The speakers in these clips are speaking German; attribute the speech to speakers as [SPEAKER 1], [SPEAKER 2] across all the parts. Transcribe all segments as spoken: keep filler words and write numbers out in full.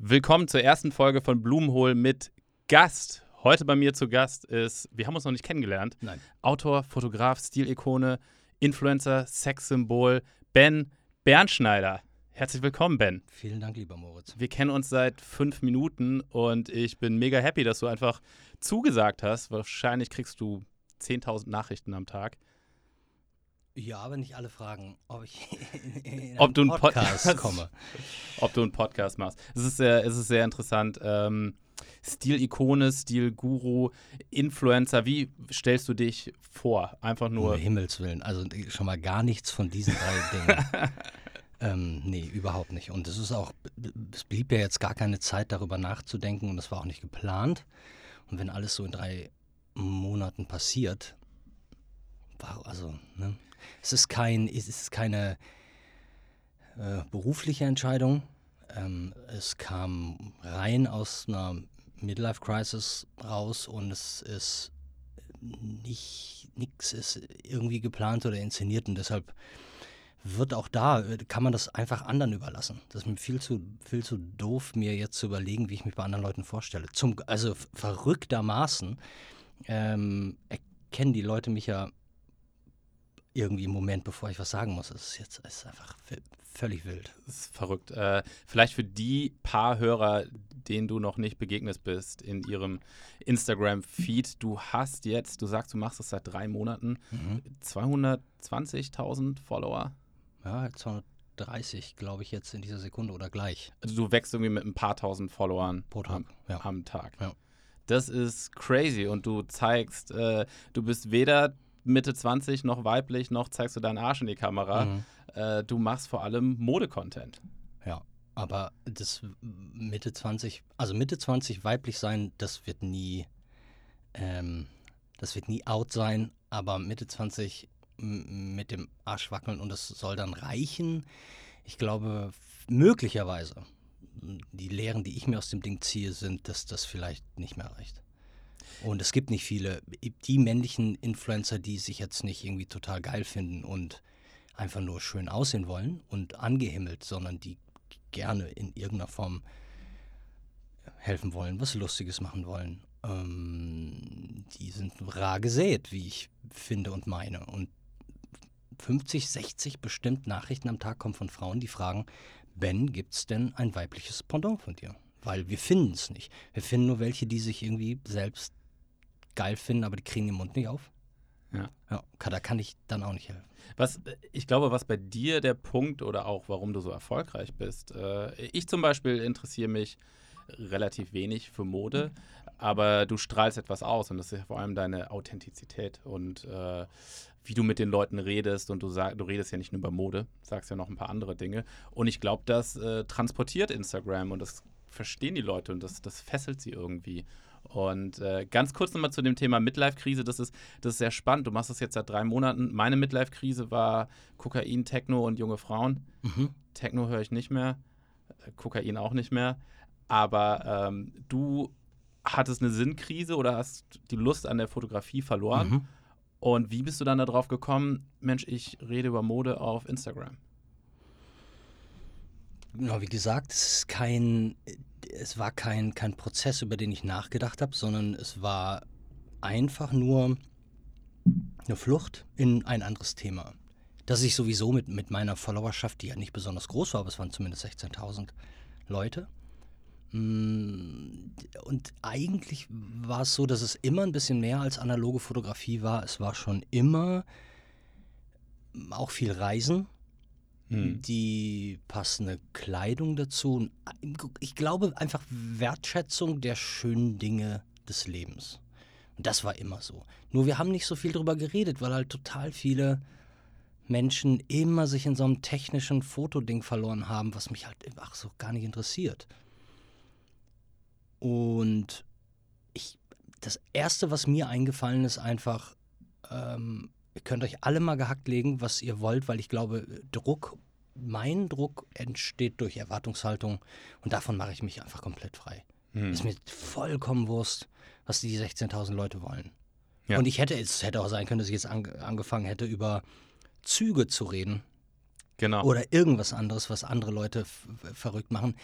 [SPEAKER 1] Willkommen zur ersten Folge von Blumenhohl mit Gast. Heute bei mir zu Gast ist, wir haben uns noch nicht kennengelernt,
[SPEAKER 2] Nein.
[SPEAKER 1] Autor, Fotograf, Stilikone, Influencer, Sexsymbol, Ben Bernschneider. Herzlich willkommen, Ben.
[SPEAKER 2] Vielen Dank, lieber Moritz.
[SPEAKER 1] Wir kennen uns seit fünf Minuten und ich bin mega happy, dass du einfach zugesagt hast. Wahrscheinlich kriegst du zehntausend Nachrichten am Tag.
[SPEAKER 2] Ja, aber nicht alle fragen, ob ich in, in
[SPEAKER 1] ob
[SPEAKER 2] einen
[SPEAKER 1] du einen
[SPEAKER 2] Podcast
[SPEAKER 1] Podcast
[SPEAKER 2] komme.
[SPEAKER 1] Ob du einen Podcast machst. Es ist sehr, es ist sehr interessant. Ähm, Stilikone, Stilguru, Influencer, wie stellst du dich vor? Einfach nur.
[SPEAKER 2] Um Himmels Willen, also schon mal gar nichts von diesen drei Dingen. ähm, nee, überhaupt nicht. Und es ist auch, es blieb ja jetzt gar keine Zeit, darüber nachzudenken und das war auch nicht geplant. Und wenn alles so in drei Monaten passiert, wow, also, ne? Es ist kein, es ist keine äh, berufliche Entscheidung. Ähm, es kam rein aus einer Midlife-Crisis raus und es ist nicht, nichts ist irgendwie geplant oder inszeniert und deshalb wird auch da, kann man das einfach anderen überlassen. Das ist mir viel zu, viel zu doof, mir jetzt zu überlegen, wie ich mich bei anderen Leuten vorstelle. Zum, also verrücktermaßen ähm, erkennen die Leute mich ja irgendwie im Moment, bevor ich was sagen muss. Es ist jetzt es ist einfach v- völlig wild.
[SPEAKER 1] Das ist verrückt. Äh, vielleicht für die paar Hörer, denen du noch nicht begegnet bist in ihrem Instagram-Feed. Du hast jetzt, du sagst, du machst das seit drei Monaten,
[SPEAKER 2] Mhm.
[SPEAKER 1] zweihundertzwanzigtausend Follower.
[SPEAKER 2] Ja, zweihundertdreißig, glaube ich, jetzt in dieser Sekunde oder gleich.
[SPEAKER 1] Also du wächst irgendwie mit ein paar tausend Followern
[SPEAKER 2] Pro Tag,
[SPEAKER 1] am,
[SPEAKER 2] ja.
[SPEAKER 1] am Tag.
[SPEAKER 2] Ja.
[SPEAKER 1] Das ist crazy und du zeigst, äh, du bist weder Mitte zwanzig noch weiblich, noch zeigst du deinen Arsch in die Kamera.
[SPEAKER 2] Mhm.
[SPEAKER 1] Äh, du machst vor allem Mode-Content.
[SPEAKER 2] Ja, aber das Mitte zwanzig, also Mitte zwanzig weiblich sein, das wird nie, ähm, das wird nie out sein, aber Mitte zwanzig m- mit dem Arsch wackeln und das soll dann reichen. Ich glaube, f- möglicherweise, die Lehren, die ich mir aus dem Ding ziehe, sind, dass das vielleicht nicht mehr reicht. Und es gibt nicht viele, die männlichen Influencer, die sich jetzt nicht irgendwie total geil finden und einfach nur schön aussehen wollen und angehimmelt, sondern die gerne in irgendeiner Form helfen wollen, was Lustiges machen wollen. Ähm, die sind rar gesät, wie ich finde und meine. Und fünfzig, sechzig bestimmt Nachrichten am Tag kommen von Frauen, die fragen, Ben, gibt's denn ein weibliches Pendant von dir? Weil wir finden es nicht. Wir finden nur welche, die sich irgendwie selbst geil finden, aber die kriegen den Mund nicht auf.
[SPEAKER 1] Ja.
[SPEAKER 2] Ja, kann- da kann ich dann auch nicht helfen.
[SPEAKER 1] Was, ich glaube, was bei dir der Punkt oder auch warum du so erfolgreich bist. Äh, ich zum Beispiel interessiere mich relativ wenig für Mode, aber du strahlst etwas aus und das ist ja vor allem deine Authentizität und äh, wie du mit den Leuten redest und du, sag, du redest ja nicht nur über Mode, sagst ja noch ein paar andere Dinge und ich glaube, das äh, transportiert Instagram und das verstehen die Leute und das, das fesselt sie irgendwie. Und äh, ganz kurz nochmal zu dem Thema Midlife-Krise, das ist, das ist sehr spannend. Du machst das jetzt seit drei Monaten. Meine Midlife-Krise war Kokain, Techno und junge Frauen.
[SPEAKER 2] Mhm.
[SPEAKER 1] Techno höre ich nicht mehr, äh, Kokain auch nicht mehr. Aber ähm, du hattest eine Sinnkrise oder hast die Lust an der Fotografie verloren.
[SPEAKER 2] Mhm.
[SPEAKER 1] Und wie bist du dann darauf gekommen, Mensch, ich rede über Mode auf Instagram?
[SPEAKER 2] Genau, wie gesagt, es ist kein, es war kein, kein Prozess, über den ich nachgedacht habe, sondern es war einfach nur eine Flucht in ein anderes Thema. Dass ich sowieso mit, mit meiner Followerschaft, die ja nicht besonders groß war, aber es waren zumindest sechzehntausend Leute. Mm, Und eigentlich war es so, dass es immer ein bisschen mehr als analoge Fotografie war. Es war schon immer auch viel Reisen.
[SPEAKER 1] Hm.
[SPEAKER 2] Die passende Kleidung dazu. Ich glaube einfach Wertschätzung der schönen Dinge des Lebens. Und das war immer so. Nur wir haben nicht so viel drüber geredet, weil halt total viele Menschen immer sich in so einem technischen Fotoding verloren haben, was mich halt ach so gar nicht interessiert. Und ich, das Erste, was mir eingefallen ist, einfach, ähm, ihr könnt euch alle mal gehackt legen, was ihr wollt, weil ich glaube, Druck, mein Druck entsteht durch Erwartungshaltung und davon mache ich mich einfach komplett frei.
[SPEAKER 1] Hm.
[SPEAKER 2] Ist mir vollkommen Wurst, was die sechzehntausend Leute wollen.
[SPEAKER 1] Ja.
[SPEAKER 2] Und ich hätte, es hätte auch sein können, dass ich jetzt an, angefangen hätte, über Züge zu reden
[SPEAKER 1] Genau.
[SPEAKER 2] oder irgendwas anderes, was andere Leute f- verrückt machen.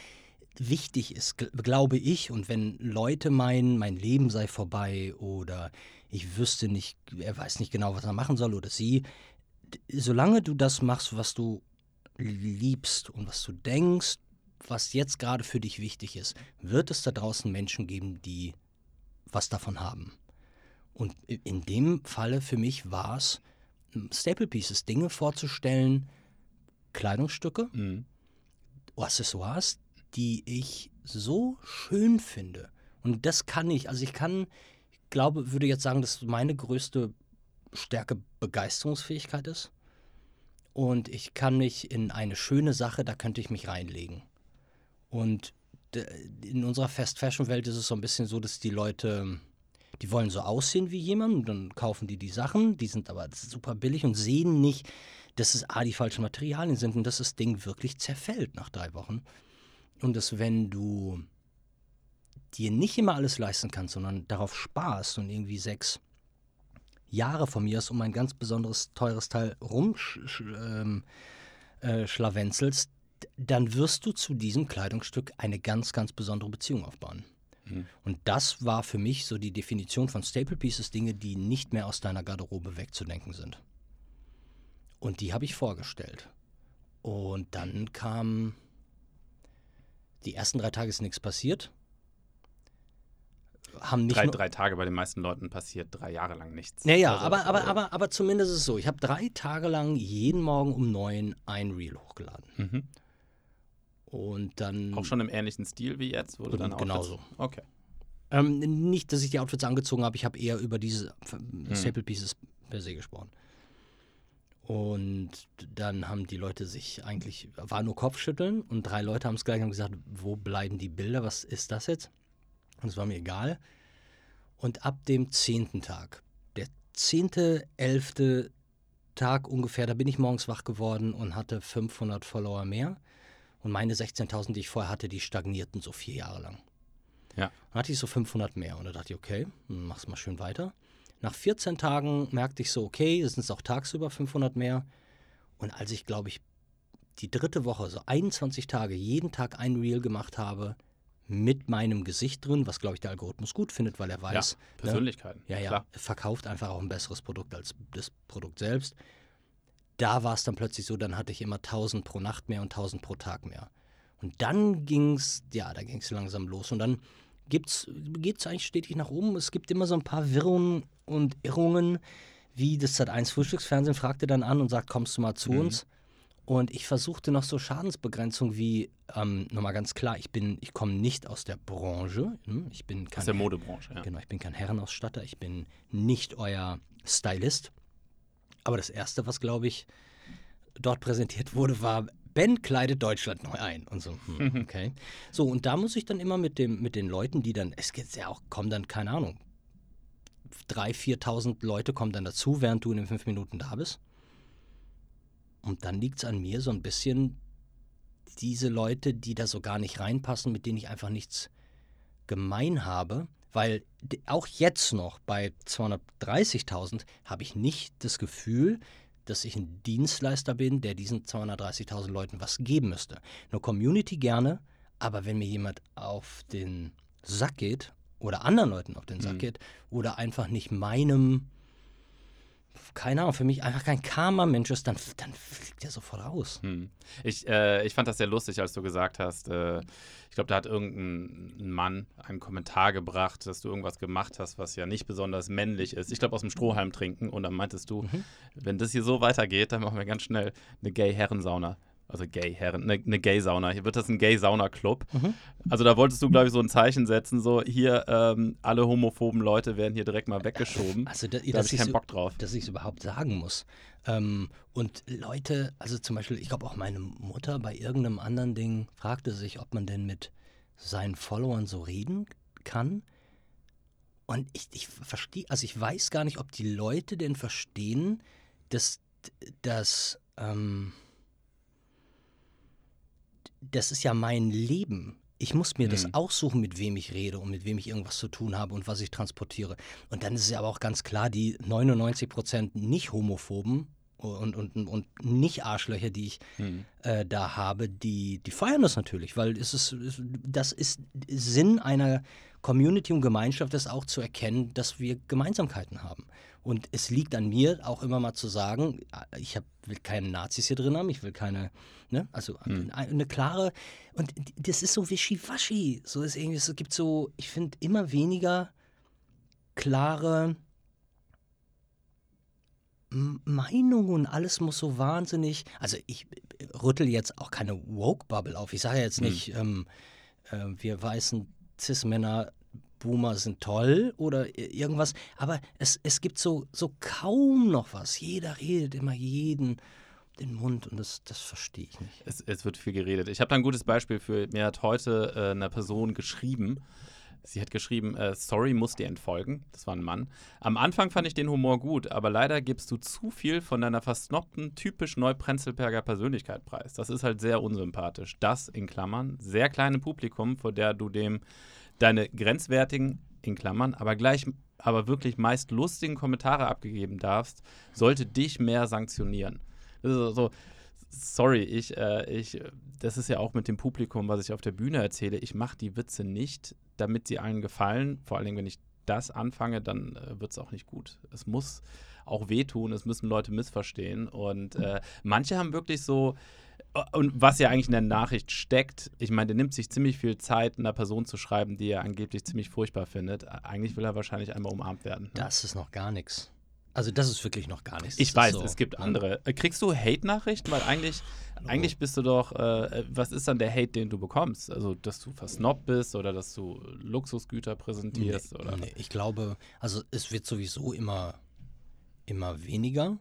[SPEAKER 2] wichtig ist, gl- glaube ich. Und wenn Leute meinen, mein Leben sei vorbei oder ich wüsste nicht, er weiß nicht genau, was er machen soll oder sie, d- solange du das machst, was du liebst und was du denkst, was jetzt gerade für dich wichtig ist, wird es da draußen Menschen geben, die was davon haben. Und i- in dem Falle für mich war es, Staple Pieces, Dinge vorzustellen, Kleidungsstücke,
[SPEAKER 1] Mhm.
[SPEAKER 2] Accessoires, die ich so schön finde. Und das kann ich, also ich kann, ich glaube, würde jetzt sagen, dass meine größte Stärke Begeisterungsfähigkeit ist. Und ich kann mich in eine schöne Sache, da könnte ich mich reinlegen. Und d- in unserer Fast-Fashion-Welt ist es so ein bisschen so, dass die Leute, die wollen so aussehen wie jemand und dann kaufen die die Sachen, die sind aber super billig und sehen nicht, dass es A, die falschen Materialien sind und dass das Ding wirklich zerfällt nach drei Wochen. Und dass wenn du dir nicht immer alles leisten kannst, sondern darauf sparst und irgendwie sechs Jahre von mir aus um ein ganz besonderes, teures Teil rumschlawenzelst, äh, schlawenzelst, d- dann wirst du zu diesem Kleidungsstück eine ganz, ganz besondere Beziehung aufbauen.
[SPEAKER 1] Mhm.
[SPEAKER 2] Und das war für mich so die Definition von Staple Pieces, Dinge, die nicht mehr aus deiner Garderobe wegzudenken sind. Und die habe ich vorgestellt. Und dann kam, die ersten drei Tage ist nichts passiert. Haben nicht
[SPEAKER 1] Drei,
[SPEAKER 2] nur,
[SPEAKER 1] drei Tage bei den meisten Leuten passiert drei Jahre lang nichts.
[SPEAKER 2] Naja,
[SPEAKER 1] Also,
[SPEAKER 2] aber, aber,
[SPEAKER 1] äh,
[SPEAKER 2] aber, aber zumindest ist es so. Ich habe drei Tage lang jeden Morgen um neun ein Reel hochgeladen.
[SPEAKER 1] Mhm.
[SPEAKER 2] Und dann.
[SPEAKER 1] Auch schon im ähnlichen Stil wie jetzt, wo du
[SPEAKER 2] Gen-
[SPEAKER 1] dann Outfits...
[SPEAKER 2] genauso.
[SPEAKER 1] Okay.
[SPEAKER 2] Ähm, nicht, dass ich die Outfits angezogen habe, ich habe eher über diese
[SPEAKER 1] Hm.
[SPEAKER 2] Staple Pieces per se gesprochen. Und dann haben die Leute sich eigentlich, war nur Kopfschütteln und drei Leute haben es gleich und gesagt, wo bleiben die Bilder, was ist das jetzt? Und es war mir egal. Und ab dem zehnten Tag, der zehnte, elfte Tag ungefähr, da bin ich morgens wach geworden und hatte fünfhundert Follower mehr. Und meine sechzehntausend, die ich vorher hatte, die stagnierten so vier Jahre lang.
[SPEAKER 1] Ja.
[SPEAKER 2] Dann hatte ich so fünfhundert mehr und da dachte ich, okay, dann mach's mal schön weiter. Nach vierzehn Tagen merkte ich so, okay, es sind auch tagsüber fünfhundert mehr. Und als ich, glaube ich, die dritte Woche, so einundzwanzig Tage, jeden Tag ein Reel gemacht habe, mit meinem Gesicht drin, was, glaube ich, der Algorithmus gut findet, weil er weiß,
[SPEAKER 1] Ja, Persönlichkeiten.
[SPEAKER 2] ja, ja,
[SPEAKER 1] Klar.
[SPEAKER 2] er verkauft einfach auch ein besseres Produkt als das Produkt selbst. Da war es dann plötzlich so, dann hatte ich immer tausend pro Nacht mehr und tausend pro Tag mehr. Und dann ging's, ja, da ging's langsam los. Und dann gibt's, geht's eigentlich stetig nach oben. Es gibt immer so ein paar Wirrungen und Irrungen, wie das Sat eins Frühstücksfernsehen fragte dann an und sagt, kommst du mal zu
[SPEAKER 1] Mhm.
[SPEAKER 2] uns? Und ich versuchte noch so Schadensbegrenzung wie, ähm, nochmal ganz klar, ich bin, ich komme nicht aus der Branche. hm, Ich bin kein
[SPEAKER 1] Aus der Modebranche, ja.
[SPEAKER 2] Genau, ich bin kein Herrenausstatter, ich bin nicht euer Stylist. Aber das Erste, was, glaube ich, dort präsentiert wurde, war, Ben kleidet Deutschland neu ein. Und so, hm, okay. So, und da muss ich dann immer mit, dem, mit den Leuten, die dann, es gibt ja auch, kommen dann, keine Ahnung, dreitausend, viertausend Leute kommen dann dazu, während du in den fünf Minuten da bist. Und dann liegt es an mir so ein bisschen, diese Leute, die da so gar nicht reinpassen, mit denen ich einfach nichts gemein habe, weil d- auch jetzt noch bei zweihundertdreißigtausend habe ich nicht das Gefühl, dass ich ein Dienstleister bin, der diesen zweihundertdreißigtausend Leuten was geben müsste. Eine Community gerne, aber wenn mir jemand auf den Sack geht oder anderen Leuten auf den Sack
[SPEAKER 1] Mhm.
[SPEAKER 2] geht oder einfach nicht meinem, keine Ahnung, für mich einfach kein Karma-Mensch ist, dann, dann fliegt der sofort raus.
[SPEAKER 1] Hm. Ich, äh, ich fand das sehr lustig, als du gesagt hast, äh, ich glaube, da hat irgendein Mann einen Kommentar gebracht, dass du irgendwas gemacht hast, was ja nicht besonders männlich ist. Ich glaube, aus dem Strohhalm trinken. Und dann meintest du,
[SPEAKER 2] Mhm.
[SPEAKER 1] wenn das hier so weitergeht, dann machen wir ganz schnell eine Gay-Herrensauna. Also Gay-Herren, eine, eine Gay-Sauna. Hier wird das ein Gay-Sauna-Club.
[SPEAKER 2] Mhm.
[SPEAKER 1] Also da wolltest du, glaube ich, so ein Zeichen setzen, so hier, ähm, alle homophoben Leute werden hier direkt mal weggeschoben.
[SPEAKER 2] Also, da,
[SPEAKER 1] Da habe
[SPEAKER 2] dass
[SPEAKER 1] ich
[SPEAKER 2] ich
[SPEAKER 1] keinen
[SPEAKER 2] so,
[SPEAKER 1] Bock drauf.
[SPEAKER 2] dass ich es überhaupt sagen muss. Ähm, und Leute, also zum Beispiel, ich glaube auch meine Mutter bei irgendeinem anderen Ding fragte sich, ob man denn mit seinen Followern so reden kann. Und ich, ich verstehe, also ich weiß gar nicht, ob die Leute denn verstehen, dass, dass ähm, das ist ja mein Leben. Ich muss mir das
[SPEAKER 1] Hm.
[SPEAKER 2] aussuchen, mit wem ich rede und mit wem ich irgendwas zu tun habe und was ich transportiere. Und dann ist es ja aber auch ganz klar, die neunundneunzig Prozent nicht homophoben und, und, und nicht Arschlöcher, die ich
[SPEAKER 1] Hm.
[SPEAKER 2] äh, da habe, die, die feiern das natürlich, weil es ist, es, das ist Sinn einer Community und Gemeinschaft, ist auch zu erkennen, dass wir Gemeinsamkeiten haben. Und es liegt an mir, auch immer mal zu sagen, ich hab, will keine Nazis hier drin haben, ich will keine, ne, also
[SPEAKER 1] Hm.
[SPEAKER 2] eine, eine klare, und das ist so wischiwaschi, so ist irgendwie, es gibt so, ich finde immer weniger klare M- Meinungen, alles muss so wahnsinnig, also ich äh, rüttel jetzt auch keine Woke-Bubble auf, ich sage jetzt
[SPEAKER 1] Hm.
[SPEAKER 2] nicht, ähm, äh, wir weißen Cis-Männer, Boomer sind toll oder i- irgendwas, aber es, es gibt so, so kaum noch was, jeder redet immer jeden den Mund und das, das verstehe ich nicht.
[SPEAKER 1] Es, es wird viel geredet. Ich habe da ein gutes Beispiel für. Mir hat heute äh, eine Person geschrieben. Sie hat geschrieben, äh, sorry, muss dir entfolgen. Das war ein Mann. Am Anfang fand ich den Humor gut, aber leider gibst du zu viel von deiner versnobten, typisch Neuprenzlberger Persönlichkeit preis. Das ist halt sehr unsympathisch. Das, in Klammern, sehr kleine Publikum, vor der du dem deine grenzwertigen, in Klammern, aber gleich, aber wirklich meist lustigen Kommentare abgegeben darfst, sollte dich mehr sanktionieren. Das ist so, sorry, ich, äh, ich, das ist ja auch mit dem Publikum, was ich auf der Bühne erzähle. Ich mache die Witze nicht, damit sie allen gefallen. Vor allem, wenn ich das anfange, dann äh, wird es auch nicht gut. Es muss auch wehtun, es müssen Leute missverstehen. Und äh, manche haben wirklich so, und was ja eigentlich in der Nachricht steckt, ich meine, der nimmt sich ziemlich viel Zeit, einer Person zu schreiben, die er angeblich ziemlich furchtbar findet. Eigentlich will er wahrscheinlich einmal umarmt werden. Ne?
[SPEAKER 2] Das ist noch gar nichts. Also das ist wirklich noch gar nichts.
[SPEAKER 1] Ich
[SPEAKER 2] Das
[SPEAKER 1] weiß,
[SPEAKER 2] ist so,
[SPEAKER 1] es gibt
[SPEAKER 2] ne?
[SPEAKER 1] andere. Äh, Kriegst du Hate-Nachrichten? Weil eigentlich, eigentlich bist du doch, äh, was ist dann der Hate, den du bekommst? Also, dass du versnobbt bist oder dass du Luxusgüter präsentierst?
[SPEAKER 2] Nee,
[SPEAKER 1] oder?
[SPEAKER 2] nee, ich glaube, also es wird sowieso immer, immer weniger,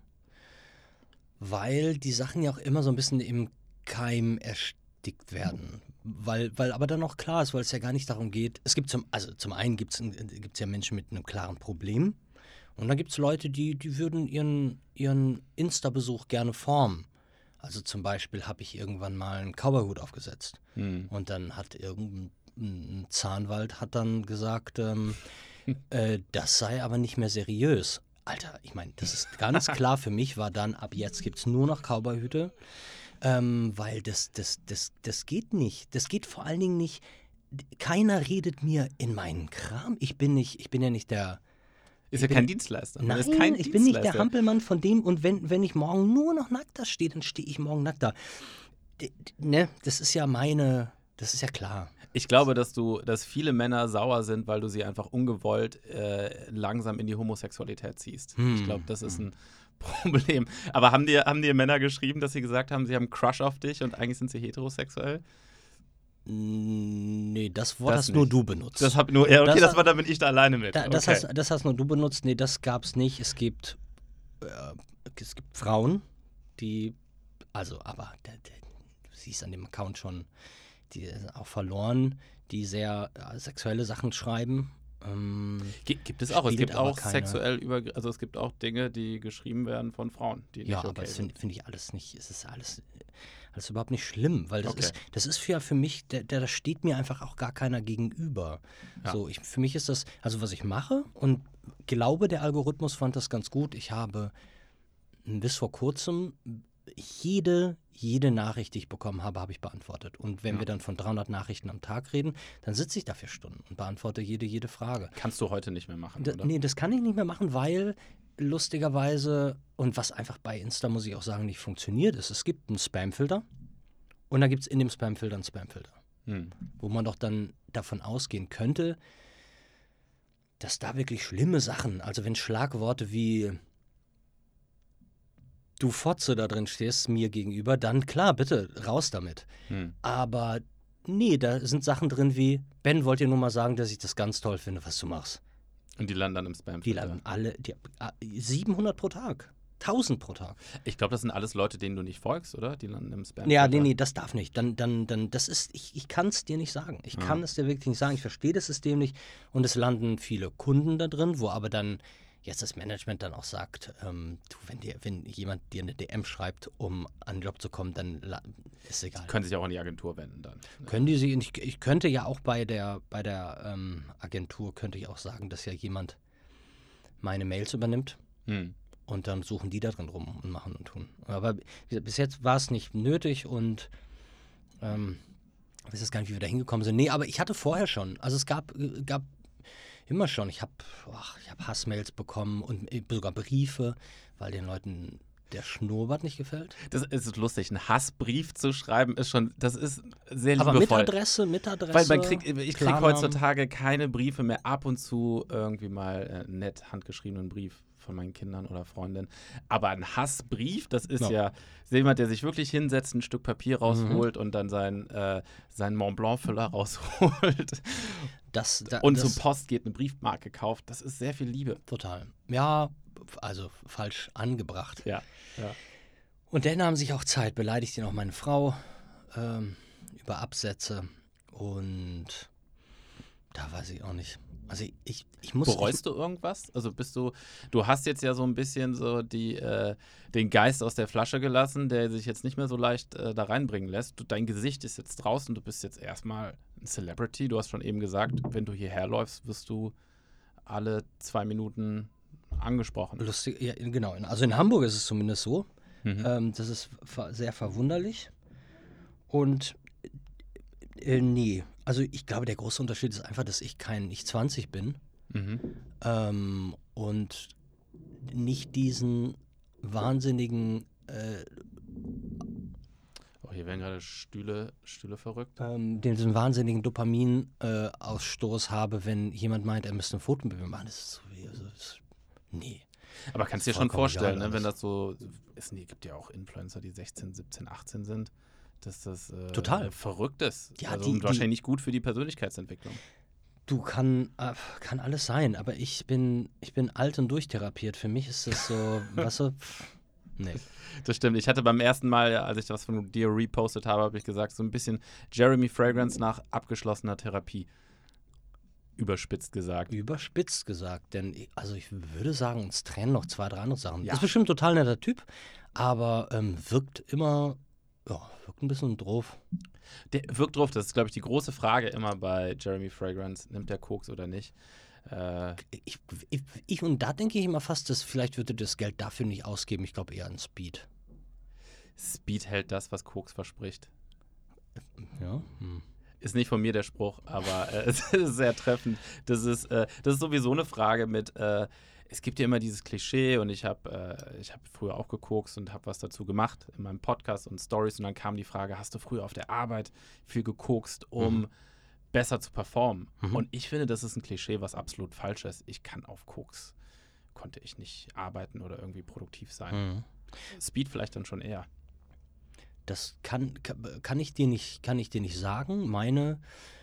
[SPEAKER 2] weil die Sachen ja auch immer so ein bisschen im Keim erstickt werden. Weil, weil aber dann auch klar ist, weil es ja gar nicht darum geht, es gibt zum, also zum einen gibt es ja Menschen mit einem klaren Problem und dann gibt es Leute, die, die würden ihren, ihren Insta-Besuch gerne formen. Also zum Beispiel habe ich irgendwann mal einen Cowboyhut aufgesetzt.
[SPEAKER 1] Hm.
[SPEAKER 2] Und dann hat irgendein ein Zahnwald hat dann gesagt, ähm, äh, das sei aber nicht mehr seriös. Alter, ich meine, das ist ganz klar für mich, war dann, ab jetzt gibt es nur noch Cowboyhüte, ähm, weil das, das, das, das geht nicht. Das geht vor allen Dingen nicht, keiner redet mir in meinen Kram. Ich bin nicht, ich bin ja nicht der,
[SPEAKER 1] Ist ja
[SPEAKER 2] bin-
[SPEAKER 1] kein Dienstleister. Man
[SPEAKER 2] nein,
[SPEAKER 1] ist kein
[SPEAKER 2] ich bin nicht der
[SPEAKER 1] Dienstleister.
[SPEAKER 2] Hampelmann von dem und wenn, wenn ich morgen nur noch nackt da stehe, dann stehe ich morgen nackt da. D- d- Ne, das ist ja meine, das ist ja klar.
[SPEAKER 1] Ich glaube, dass du, dass viele Männer sauer sind, weil du sie einfach ungewollt äh, langsam in die Homosexualität ziehst.
[SPEAKER 2] Hm.
[SPEAKER 1] Ich glaube, das ist ein Problem. Aber haben dir, haben dir Männer geschrieben, dass sie gesagt haben, sie haben einen Crush auf dich und eigentlich sind sie heterosexuell?
[SPEAKER 2] Nee, das Wort
[SPEAKER 1] Das
[SPEAKER 2] hast nur
[SPEAKER 1] nicht.
[SPEAKER 2] du benutzt.
[SPEAKER 1] Das hab nur, ja, okay,
[SPEAKER 2] Das-
[SPEAKER 1] das, war, da bin ich da alleine mit.
[SPEAKER 2] Da, das,
[SPEAKER 1] okay.
[SPEAKER 2] hast, das hast nur du benutzt. Nee, das gab's nicht. Es gibt, äh, es gibt Frauen, die, also, aber der, der, du siehst an dem Account schon, die sind auch verloren, die sehr äh, sexuelle Sachen schreiben. Ähm,
[SPEAKER 1] Gi- Gibt es auch. Es
[SPEAKER 2] spielt
[SPEAKER 1] gibt
[SPEAKER 2] aber
[SPEAKER 1] auch
[SPEAKER 2] keine-
[SPEAKER 1] sexuell über, also es gibt auch Dinge, die geschrieben werden von Frauen, die nicht
[SPEAKER 2] ja,
[SPEAKER 1] okay
[SPEAKER 2] aber das
[SPEAKER 1] sind.
[SPEAKER 2] finde find ich alles nicht, es ist alles, alles überhaupt nicht schlimm, weil das
[SPEAKER 1] Okay.
[SPEAKER 2] ist, das ist für, für mich, der, der, da steht mir einfach auch gar keiner gegenüber.
[SPEAKER 1] Ja.
[SPEAKER 2] So, ich, für mich ist das, also was ich mache und glaube, der Algorithmus fand das ganz gut. Ich habe bis vor kurzem jede, jede Nachricht, die ich bekommen habe, habe ich beantwortet. Und wenn
[SPEAKER 1] Ja.
[SPEAKER 2] wir dann von dreihundert Nachrichten am Tag reden, dann sitze ich da vier Stunden und beantworte jede, jede Frage.
[SPEAKER 1] Kannst du heute nicht mehr machen,
[SPEAKER 2] Da,
[SPEAKER 1] oder?
[SPEAKER 2] nee, das kann ich nicht mehr machen, weil lustigerweise, und was einfach bei Insta, muss ich auch sagen, nicht funktioniert ist, es gibt einen Spamfilter und da gibt es in dem Spamfilter einen Spamfilter,
[SPEAKER 1] Hm.
[SPEAKER 2] wo man doch dann davon ausgehen könnte, dass da wirklich schlimme Sachen, also wenn Schlagworte wie du Fotze da drin stehst, mir gegenüber, dann klar, bitte, raus damit.
[SPEAKER 1] Hm.
[SPEAKER 2] Aber nee, da sind Sachen drin wie, Ben, wollt ihr nur mal sagen, dass ich das ganz toll finde, was du machst.
[SPEAKER 1] Und die landen dann im spam
[SPEAKER 2] Die landen alle, die, ah, siebenhundert pro Tag, tausend pro Tag.
[SPEAKER 1] Ich glaube, das sind alles Leute, denen du nicht folgst, oder? Die landen im spam
[SPEAKER 2] Ja, nee, nee, das darf nicht. Dann, dann, dann, das ist, ich, ich kann es dir nicht sagen. Ich
[SPEAKER 1] Ja.
[SPEAKER 2] kann es dir wirklich nicht sagen. Ich verstehe das System nicht. Und es landen viele Kunden da drin, wo aber dann jetzt das Management dann auch sagt, ähm, du, wenn dir, wenn jemand dir eine D M schreibt, um an den Job zu kommen, dann la- ist egal.
[SPEAKER 1] Können sich auch an die Agentur wenden dann.
[SPEAKER 2] Können die sie, ich, ich könnte ja auch bei der, bei der ähm, Agentur, könnte ich auch sagen, dass ja jemand meine Mails übernimmt.
[SPEAKER 1] Hm.
[SPEAKER 2] und dann suchen die da drin rum und machen und tun. Aber wie gesagt, bis jetzt war es nicht nötig und ähm, ich weiß jetzt gar nicht, wie wir da hingekommen sind. Nee, aber ich hatte vorher schon, also es gab, gab immer schon, ich habe ich hab Hassmails bekommen und sogar Briefe, weil den Leuten der Schnurrbart nicht gefällt.
[SPEAKER 1] Das ist lustig, einen Hassbrief zu schreiben ist schon, das ist sehr liebevoll.
[SPEAKER 2] Aber mit Adresse, mit Adresse.
[SPEAKER 1] Weil man kriegt, ich kriege
[SPEAKER 2] Klarnamen.
[SPEAKER 1] heutzutage keine Briefe mehr, ab und zu irgendwie mal äh, nett handgeschriebenen Brief von meinen Kindern oder Freundinnen. Aber ein Hassbrief, das ist
[SPEAKER 2] No.
[SPEAKER 1] ja jemand, der sich wirklich hinsetzt, ein Stück Papier rausholt mhm. und dann sein, äh, seinen Mont Blanc-Füller rausholt
[SPEAKER 2] das, da,
[SPEAKER 1] und
[SPEAKER 2] das,
[SPEAKER 1] zur Post geht, eine Briefmarke kauft. Das ist sehr viel Liebe.
[SPEAKER 2] Total. Ja, also falsch angebracht.
[SPEAKER 1] Ja, ja.
[SPEAKER 2] Und der nahm sich auch Zeit, beleidigt ihn auch meine Frau ähm, über Absätze und da weiß ich auch nicht. Also ich, ich, ich muss...
[SPEAKER 1] Bereust du irgendwas? Also bist du, du hast jetzt ja so ein bisschen so die, äh, den Geist aus der Flasche gelassen, der sich jetzt nicht mehr so leicht äh, da reinbringen lässt. Du, dein Gesicht ist jetzt draußen, du bist jetzt erstmal ein Celebrity. Du hast schon eben gesagt, wenn du hierher läufst, wirst du alle zwei Minuten angesprochen.
[SPEAKER 2] Lustig, ja, genau. Also in Hamburg ist es zumindest so.
[SPEAKER 1] Mhm.
[SPEAKER 2] Ähm, das ist ver- sehr verwunderlich. Und äh, nee, also ich glaube, der große Unterschied ist einfach, dass ich kein, nicht zwanzig bin
[SPEAKER 1] Mhm.
[SPEAKER 2] ähm, und nicht diesen wahnsinnigen äh,
[SPEAKER 1] Oh, hier werden gerade Stühle, Stühle verrückt.
[SPEAKER 2] ähm, diesen wahnsinnigen Dopaminausstoß äh, habe, wenn jemand meint, er müsste ein Foto mit mir machen. Das ist so wie, also, das, nee.
[SPEAKER 1] Aber kannst du dir
[SPEAKER 2] ist
[SPEAKER 1] schon
[SPEAKER 2] vollkommen
[SPEAKER 1] vorstellen,
[SPEAKER 2] egal
[SPEAKER 1] ne, wenn
[SPEAKER 2] alles.
[SPEAKER 1] das so ist, es gibt ja auch Influencer, die sechzehn, siebzehn, achtzehn sind, dass das äh,
[SPEAKER 2] Total.
[SPEAKER 1] verrückt ist.
[SPEAKER 2] Ja,
[SPEAKER 1] also,
[SPEAKER 2] die-
[SPEAKER 1] und
[SPEAKER 2] die-
[SPEAKER 1] wahrscheinlich nicht gut für die Persönlichkeitsentwicklung.
[SPEAKER 2] Du, kann, äh, kann alles sein, aber ich bin, ich bin alt und durchtherapiert. Für mich ist das so, weißt du, pff, nee.
[SPEAKER 1] Das stimmt. Ich hatte beim ersten Mal, als ich das von dir repostet habe, habe ich gesagt, so ein bisschen Jeremy Fragrance nach abgeschlossener Therapie. Überspitzt gesagt.
[SPEAKER 2] Überspitzt gesagt, denn ich, also ich würde sagen, uns trennen noch zwei, drei andere Sachen.
[SPEAKER 1] Ja.
[SPEAKER 2] Ist bestimmt ein total netter Typ, aber ähm, wirkt immer, ja, wirkt ein bisschen doof.
[SPEAKER 1] Der wirkt drauf, das ist, glaube ich, die große Frage immer bei Jeremy Fragrance. Nimmt der Koks oder nicht? Äh,
[SPEAKER 2] Ich, ich, ich und da denke ich immer fast, dass vielleicht würde das Geld dafür nicht ausgeben. Ich glaube eher an Speed.
[SPEAKER 1] Speed hält das, was Koks verspricht.
[SPEAKER 2] Ja. Hm.
[SPEAKER 1] Ist nicht von mir der Spruch, aber äh, es ist sehr treffend. Das ist, äh, das ist sowieso eine Frage mit, äh, es gibt ja immer dieses Klischee und ich habe äh, ich hab früher auch gekokst und habe was dazu gemacht in meinem Podcast und Stories und dann kam die Frage, hast du früher auf der Arbeit viel gekokst, um
[SPEAKER 2] Mhm.
[SPEAKER 1] besser zu performen?
[SPEAKER 2] Mhm.
[SPEAKER 1] Und ich finde, das ist ein Klischee, was absolut falsch ist. Ich kann auf Koks, konnte ich nicht arbeiten oder irgendwie produktiv sein.
[SPEAKER 2] Mhm.
[SPEAKER 1] Speed vielleicht dann schon eher.
[SPEAKER 2] Das kann, kann, kann, ich dir nicht, kann ich dir nicht sagen. Meine,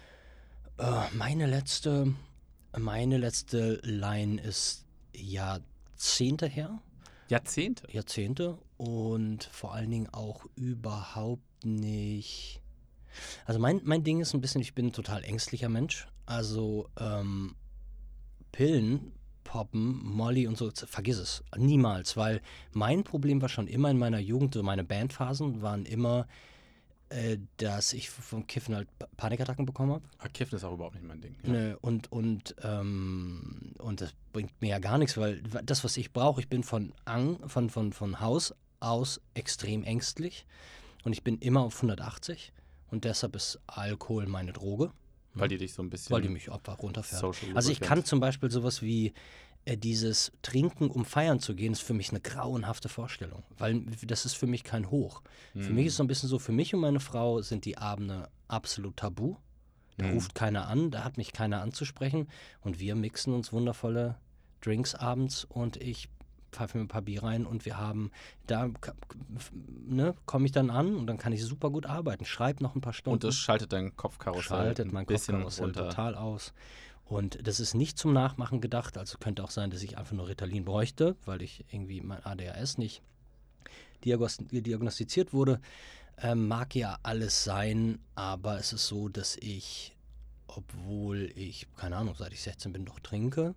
[SPEAKER 2] äh, meine, letzte, meine letzte Line ist Jahrzehnte her.
[SPEAKER 1] Jahrzehnte.
[SPEAKER 2] Jahrzehnte und vor allen Dingen auch überhaupt nicht. Also mein, mein Ding ist ein bisschen, ich bin ein total ängstlicher Mensch. Also ähm, Pillen, Poppen, Molly und so, vergiss es. Niemals, weil mein Problem war schon immer in meiner Jugend, so meine Bandphasen waren immer, äh, dass ich vom Kiffen halt Pa- Panikattacken bekommen habe.
[SPEAKER 1] Ah, Kiffen ist auch überhaupt nicht mein Ding. Ja.
[SPEAKER 2] Ne, und, und, ähm, und das bringt mir ja gar nichts, weil das, was ich brauche, ich bin von, Ang, von, von, von Haus aus extrem ängstlich und ich bin immer auf hundertachtzig und deshalb ist Alkohol meine Droge,
[SPEAKER 1] Weil die dich so ein bisschen
[SPEAKER 2] weil die mich einfach runterfährt.
[SPEAKER 1] Social
[SPEAKER 2] Also ich
[SPEAKER 1] Lubricant.
[SPEAKER 2] kann zum Beispiel sowas wie äh, dieses Trinken, um feiern zu gehen, ist für mich eine grauenhafte Vorstellung, weil das ist für mich kein Hoch. Für
[SPEAKER 1] Mhm.
[SPEAKER 2] mich ist so ein bisschen so, für mich und meine Frau sind die Abende absolut tabu. Da
[SPEAKER 1] Mhm.
[SPEAKER 2] ruft keiner an, da hat mich keiner anzusprechen und wir mixen uns wundervolle Drinks abends und ich pfeife mir ein paar Bier rein und wir haben, da k- k- ne, komme ich dann an und dann kann ich super gut arbeiten, schreibe noch ein paar Stunden.
[SPEAKER 1] Und das schaltet dein Kopfkarussell
[SPEAKER 2] schaltet
[SPEAKER 1] ein
[SPEAKER 2] mein
[SPEAKER 1] bisschen
[SPEAKER 2] Kopfkarussell
[SPEAKER 1] runter.
[SPEAKER 2] total aus. Und das ist nicht zum Nachmachen gedacht, also könnte auch sein, dass ich einfach nur Ritalin bräuchte, weil ich irgendwie mein A D H S nicht diagnos- diagnostiziert wurde. Ähm, mag ja alles sein, aber es ist so, dass ich, obwohl ich, keine Ahnung, seit ich sechzehn bin, noch trinke,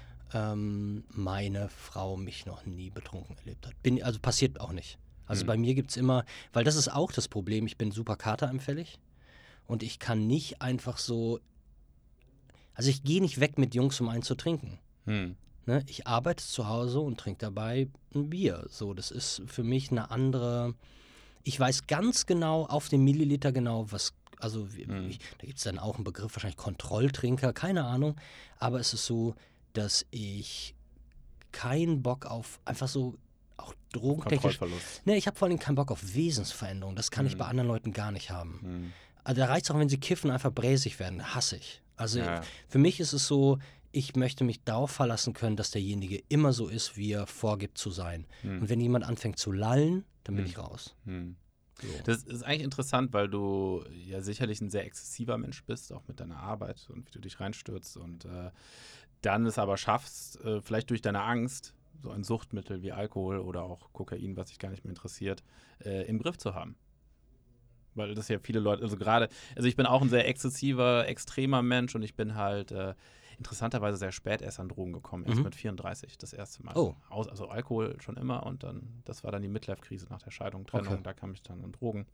[SPEAKER 2] ähm, meine Frau mich noch nie betrunken erlebt hat. Bin, also passiert auch nicht. Also
[SPEAKER 1] Hm.
[SPEAKER 2] bei mir gibt es immer, weil das ist auch das Problem, ich bin super kateranfällig und ich kann nicht einfach so, also ich gehe nicht weg mit Jungs, um einen zu trinken.
[SPEAKER 1] Hm.
[SPEAKER 2] Ne? Ich arbeite zu Hause und trinke dabei ein Bier. So, das ist für mich eine andere. Ich weiß ganz genau auf den Milliliter genau, was. Also,
[SPEAKER 1] Mhm.
[SPEAKER 2] ich, da gibt es dann auch einen Begriff, wahrscheinlich Kontrolltrinker, keine Ahnung. Aber es ist so, dass ich keinen Bock auf einfach so, auch drogentechnisch.
[SPEAKER 1] Kontrollverlust.
[SPEAKER 2] Ne, ich habe vor allem keinen Bock auf Wesensveränderung. Das kann ich
[SPEAKER 1] Mhm.
[SPEAKER 2] bei anderen Leuten gar nicht haben.
[SPEAKER 1] Mhm.
[SPEAKER 2] Also da reicht es auch, wenn sie kiffen, einfach bräsig werden. Hasse ich. Also
[SPEAKER 1] Ja, ja.
[SPEAKER 2] für mich ist es so, ich möchte mich darauf verlassen können, dass derjenige immer so ist, wie er vorgibt zu sein.
[SPEAKER 1] Mhm.
[SPEAKER 2] Und wenn jemand anfängt zu lallen, dann bin
[SPEAKER 1] Mhm.
[SPEAKER 2] ich raus.
[SPEAKER 1] Mhm.
[SPEAKER 2] So.
[SPEAKER 1] Das ist eigentlich interessant, weil du ja sicherlich ein sehr exzessiver Mensch bist, auch mit deiner Arbeit und wie du dich reinstürzt und äh, dann es aber schaffst, äh, vielleicht durch deine Angst, so ein Suchtmittel wie Alkohol oder auch Kokain, was dich gar nicht mehr interessiert, äh, im Griff zu haben. Weil das ja viele Leute, also gerade, also ich bin auch ein sehr exzessiver, extremer Mensch und ich bin halt äh, interessanterweise sehr spät erst an Drogen gekommen, erst
[SPEAKER 2] Mhm.
[SPEAKER 1] mit vierunddreißig das erste Mal.
[SPEAKER 2] Oh.
[SPEAKER 1] Aus, also Alkohol schon immer und dann, das war dann die Midlife-Krise nach der Scheidung, Trennung,
[SPEAKER 2] Okay.
[SPEAKER 1] da kam ich dann an Drogen.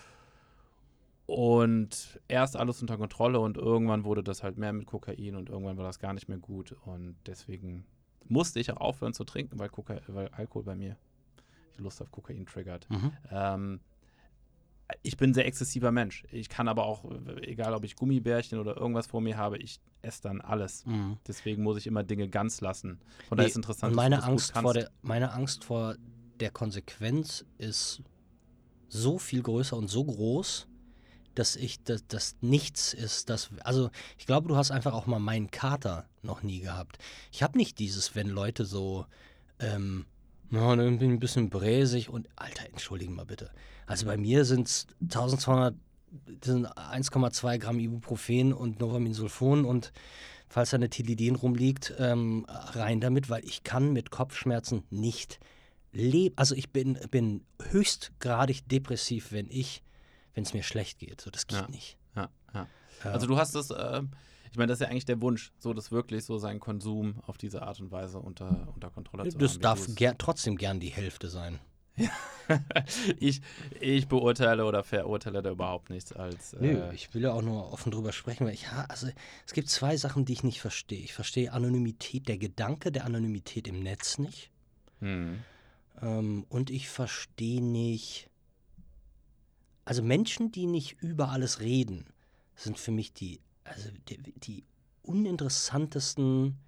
[SPEAKER 1] Und erst alles unter Kontrolle und irgendwann wurde das halt mehr mit Kokain und irgendwann war das gar nicht mehr gut und deswegen musste ich auch aufhören zu trinken, weil, Koka weil Alkohol bei mir die Lust auf Kokain triggert.
[SPEAKER 2] Mhm.
[SPEAKER 1] Ähm, ich bin ein sehr exzessiver Mensch. Ich kann aber auch, egal ob ich Gummibärchen oder irgendwas vor mir habe, ich esse dann alles.
[SPEAKER 2] Mhm.
[SPEAKER 1] Deswegen muss ich immer Dinge ganz lassen. Von daher
[SPEAKER 2] Nee,
[SPEAKER 1] ist interessant,
[SPEAKER 2] und
[SPEAKER 1] dass
[SPEAKER 2] meine
[SPEAKER 1] du das
[SPEAKER 2] Angst
[SPEAKER 1] gut
[SPEAKER 2] vor
[SPEAKER 1] kannst.
[SPEAKER 2] der, meine Angst vor der Konsequenz ist so viel größer und so groß, dass ich das, das nichts ist, das, also ich glaube, du hast einfach auch mal meinen Kater noch nie gehabt. Ich habe nicht dieses, wenn Leute so, ähm, ja, dann bin ich ein bisschen bräsig und, Alter, entschuldigen mal bitte. Also bei mir sind es eintausendzweihundert, das sind eins Komma zwei Gramm Ibuprofen und Novaminsulfon und falls da eine Tilidin rumliegt, ähm, rein damit, weil ich kann mit Kopfschmerzen nicht leben. Also ich bin, bin höchstgradig depressiv, wenn ich wenn es mir schlecht geht. So, das geht
[SPEAKER 1] Ja.
[SPEAKER 2] nicht.
[SPEAKER 1] Ja, ja.
[SPEAKER 2] Ja.
[SPEAKER 1] Also du hast das, äh, ich meine, das ist ja eigentlich der Wunsch, so das wirklich so seinen Konsum auf diese Art und Weise unter, unter Kontrolle zu
[SPEAKER 2] Das
[SPEAKER 1] haben. wie
[SPEAKER 2] darf
[SPEAKER 1] du es-
[SPEAKER 2] ger trotzdem gern die Hälfte sein.
[SPEAKER 1] ich, ich beurteile oder verurteile da überhaupt nichts als. Äh,
[SPEAKER 2] Nö, ich will ja auch nur offen drüber sprechen, weil ich, ja, also es gibt zwei Sachen, die ich nicht verstehe. Ich verstehe Anonymität, der Gedanke der Anonymität im Netz nicht.
[SPEAKER 1] hm.
[SPEAKER 2] Ähm, und ich verstehe nicht, also Menschen, die nicht über alles reden, sind für mich die, also die, die uninteressantesten